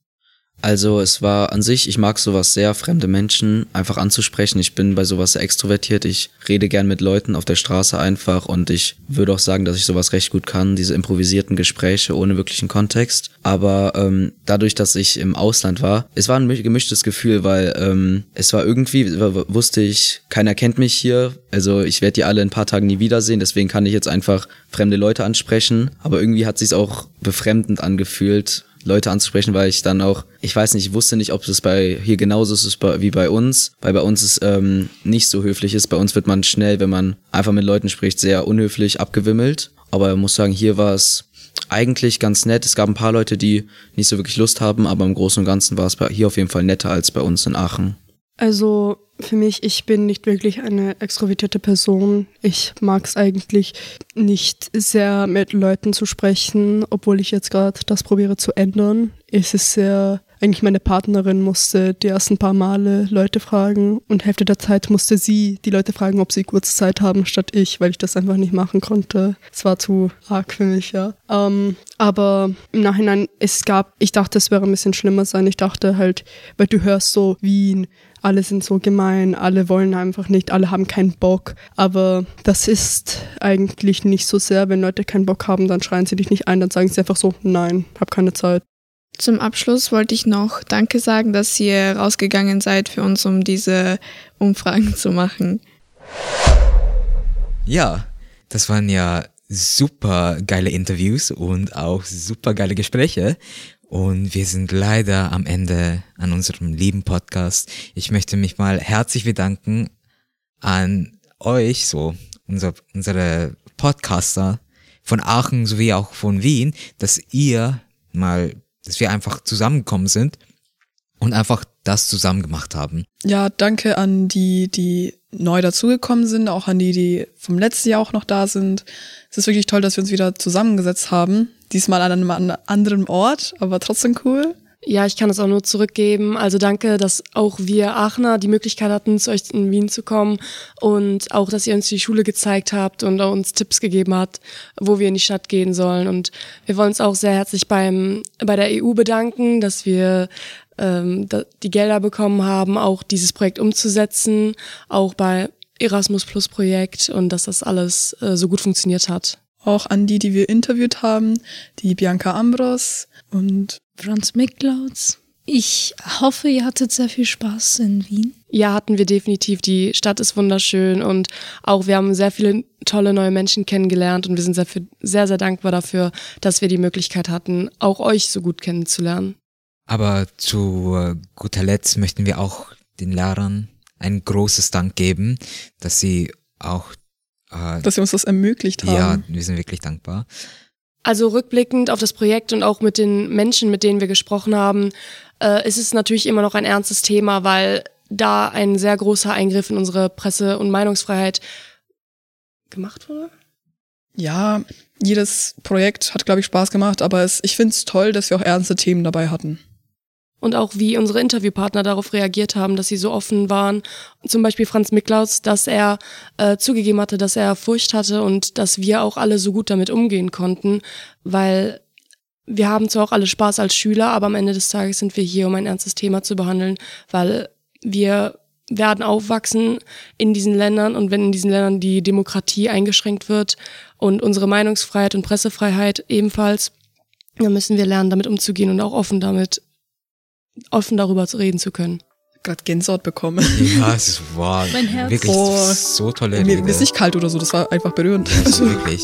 Also es war an sich, ich mag sowas sehr, fremde Menschen einfach anzusprechen. Ich bin bei sowas sehr extrovertiert. Ich rede gern mit Leuten auf der Straße einfach und ich würde auch sagen, dass ich sowas recht gut kann, diese improvisierten Gespräche ohne wirklichen Kontext. Aber ähm, dadurch, dass ich im Ausland war, es war ein gemischtes Gefühl, weil ähm, es war irgendwie, wusste ich, keiner kennt mich hier. Also ich werde die alle in ein paar Tagen nie wiedersehen, deswegen kann ich jetzt einfach fremde Leute ansprechen. Aber irgendwie hat es sich auch befremdend angefühlt, Leute anzusprechen, weil ich dann auch, ich weiß nicht, ich wusste nicht, ob es bei hier genauso ist wie bei uns, weil bei uns es ähm, nicht so höflich ist. Bei uns wird man schnell, wenn man einfach mit Leuten spricht, sehr unhöflich abgewimmelt. Aber ich muss sagen, hier war es eigentlich ganz nett. Es gab ein paar Leute, die nicht so wirklich Lust haben, aber im Großen und Ganzen war es hier auf jeden Fall netter als bei uns in Aachen. Also für mich, ich bin nicht wirklich eine extrovertierte Person. Ich mag es eigentlich nicht sehr mit Leuten zu sprechen, obwohl ich jetzt gerade das probiere zu ändern. Es ist sehr, eigentlich meine Partnerin musste die ersten paar Male Leute fragen und Hälfte der Zeit musste sie die Leute fragen, ob sie kurz Zeit haben, statt ich, weil ich das einfach nicht machen konnte. Es war zu arg für mich, ja. Ähm, aber im Nachhinein, es gab, ich dachte, es wäre ein bisschen schlimmer sein. Ich dachte halt, weil du hörst so Wien, alle sind so gemein, alle wollen einfach nicht, alle haben keinen Bock. Aber das ist eigentlich nicht so sehr, wenn Leute keinen Bock haben, dann schreien sie dich nicht ein, dann sagen sie einfach so, nein, hab keine Zeit. Zum Abschluss wollte ich noch Danke sagen, dass ihr rausgegangen seid für uns, um diese Umfragen zu machen. Ja, das waren ja super geile Interviews und auch super geile Gespräche. Und wir sind leider am Ende an unserem lieben Podcast. Ich möchte mich mal herzlich bedanken an euch, so unser, unsere Podcaster von Aachen sowie auch von Wien, dass ihr mal, dass wir einfach zusammengekommen sind und einfach das zusammen gemacht haben. Ja, danke an die, die neu dazugekommen sind, auch an die, die vom letzten Jahr auch noch da sind. Es ist wirklich toll, dass wir uns wieder zusammengesetzt haben. Diesmal an einem anderen Ort, aber trotzdem cool. Ja, ich kann es auch nur zurückgeben. Also danke, dass auch wir Aachener die Möglichkeit hatten, zu euch in Wien zu kommen und auch, dass ihr uns die Schule gezeigt habt und auch uns Tipps gegeben habt, wo wir in die Stadt gehen sollen. Und wir wollen uns auch sehr herzlich beim bei der E U bedanken, dass wir ähm, die Gelder bekommen haben, auch dieses Projekt umzusetzen, auch bei Erasmus Plus Projekt und dass das alles äh, so gut funktioniert hat. Auch an die, die wir interviewt haben, die Bianca Ambros und Franz Miklauds. Ich hoffe, ihr hattet sehr viel Spaß in Wien. Ja, hatten wir definitiv. Die Stadt ist wunderschön und auch wir haben sehr viele tolle neue Menschen kennengelernt und wir sind sehr, sehr, sehr dankbar dafür, dass wir die Möglichkeit hatten, auch euch so gut kennenzulernen. Aber zu guter Letzt möchten wir auch den Lehrern ein großes Dank geben, dass sie auch äh, dass sie uns das ermöglicht haben. Ja, wir sind wirklich dankbar. Also rückblickend auf das Projekt und auch mit den Menschen, mit denen wir gesprochen haben, äh, ist es natürlich immer noch ein ernstes Thema, weil da ein sehr großer Eingriff in unsere Presse- und Meinungsfreiheit gemacht wurde. Ja, jedes Projekt hat, glaube ich, Spaß gemacht, aber es, ich finde es toll, dass wir auch ernste Themen dabei hatten. Und auch wie unsere Interviewpartner darauf reagiert haben, dass sie so offen waren. Zum Beispiel Franz Miklauds, dass er äh, zugegeben hatte, dass er Furcht hatte und dass wir auch alle so gut damit umgehen konnten, weil wir haben zwar auch alle Spaß als Schüler, aber am Ende des Tages sind wir hier, um ein ernstes Thema zu behandeln, weil wir werden aufwachsen in diesen Ländern und wenn in diesen Ländern die Demokratie eingeschränkt wird und unsere Meinungsfreiheit und Pressefreiheit ebenfalls, dann müssen wir lernen, damit umzugehen und auch offen damit offen darüber reden zu können. Gerade Gänsehaut bekommen. Ja, es ist wow. Mein Herz. Wirklich oh, so tolle Rede. Rede. Mir ist nicht kalt oder so, das war einfach berührend. Ja, also wirklich.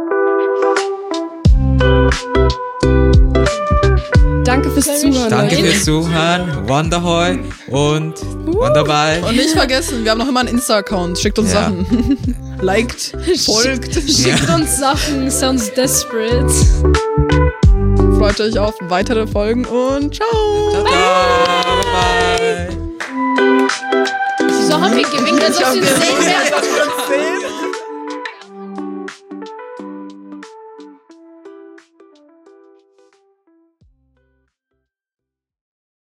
Danke fürs Zuhören. Danke fürs Zuhören. Wonderhoi und uh, Wonderball. Und nicht vergessen, wir haben noch immer einen Insta-Account. Schickt uns ja. Sachen. Liked, folgt. Schickt ja. uns Sachen. Sounds desperate. Freut euch auf weitere Folgen und ciao. Ciao, ciao. Bye. Wieso haben wir gewinkt, als ob sie uns sehen werden?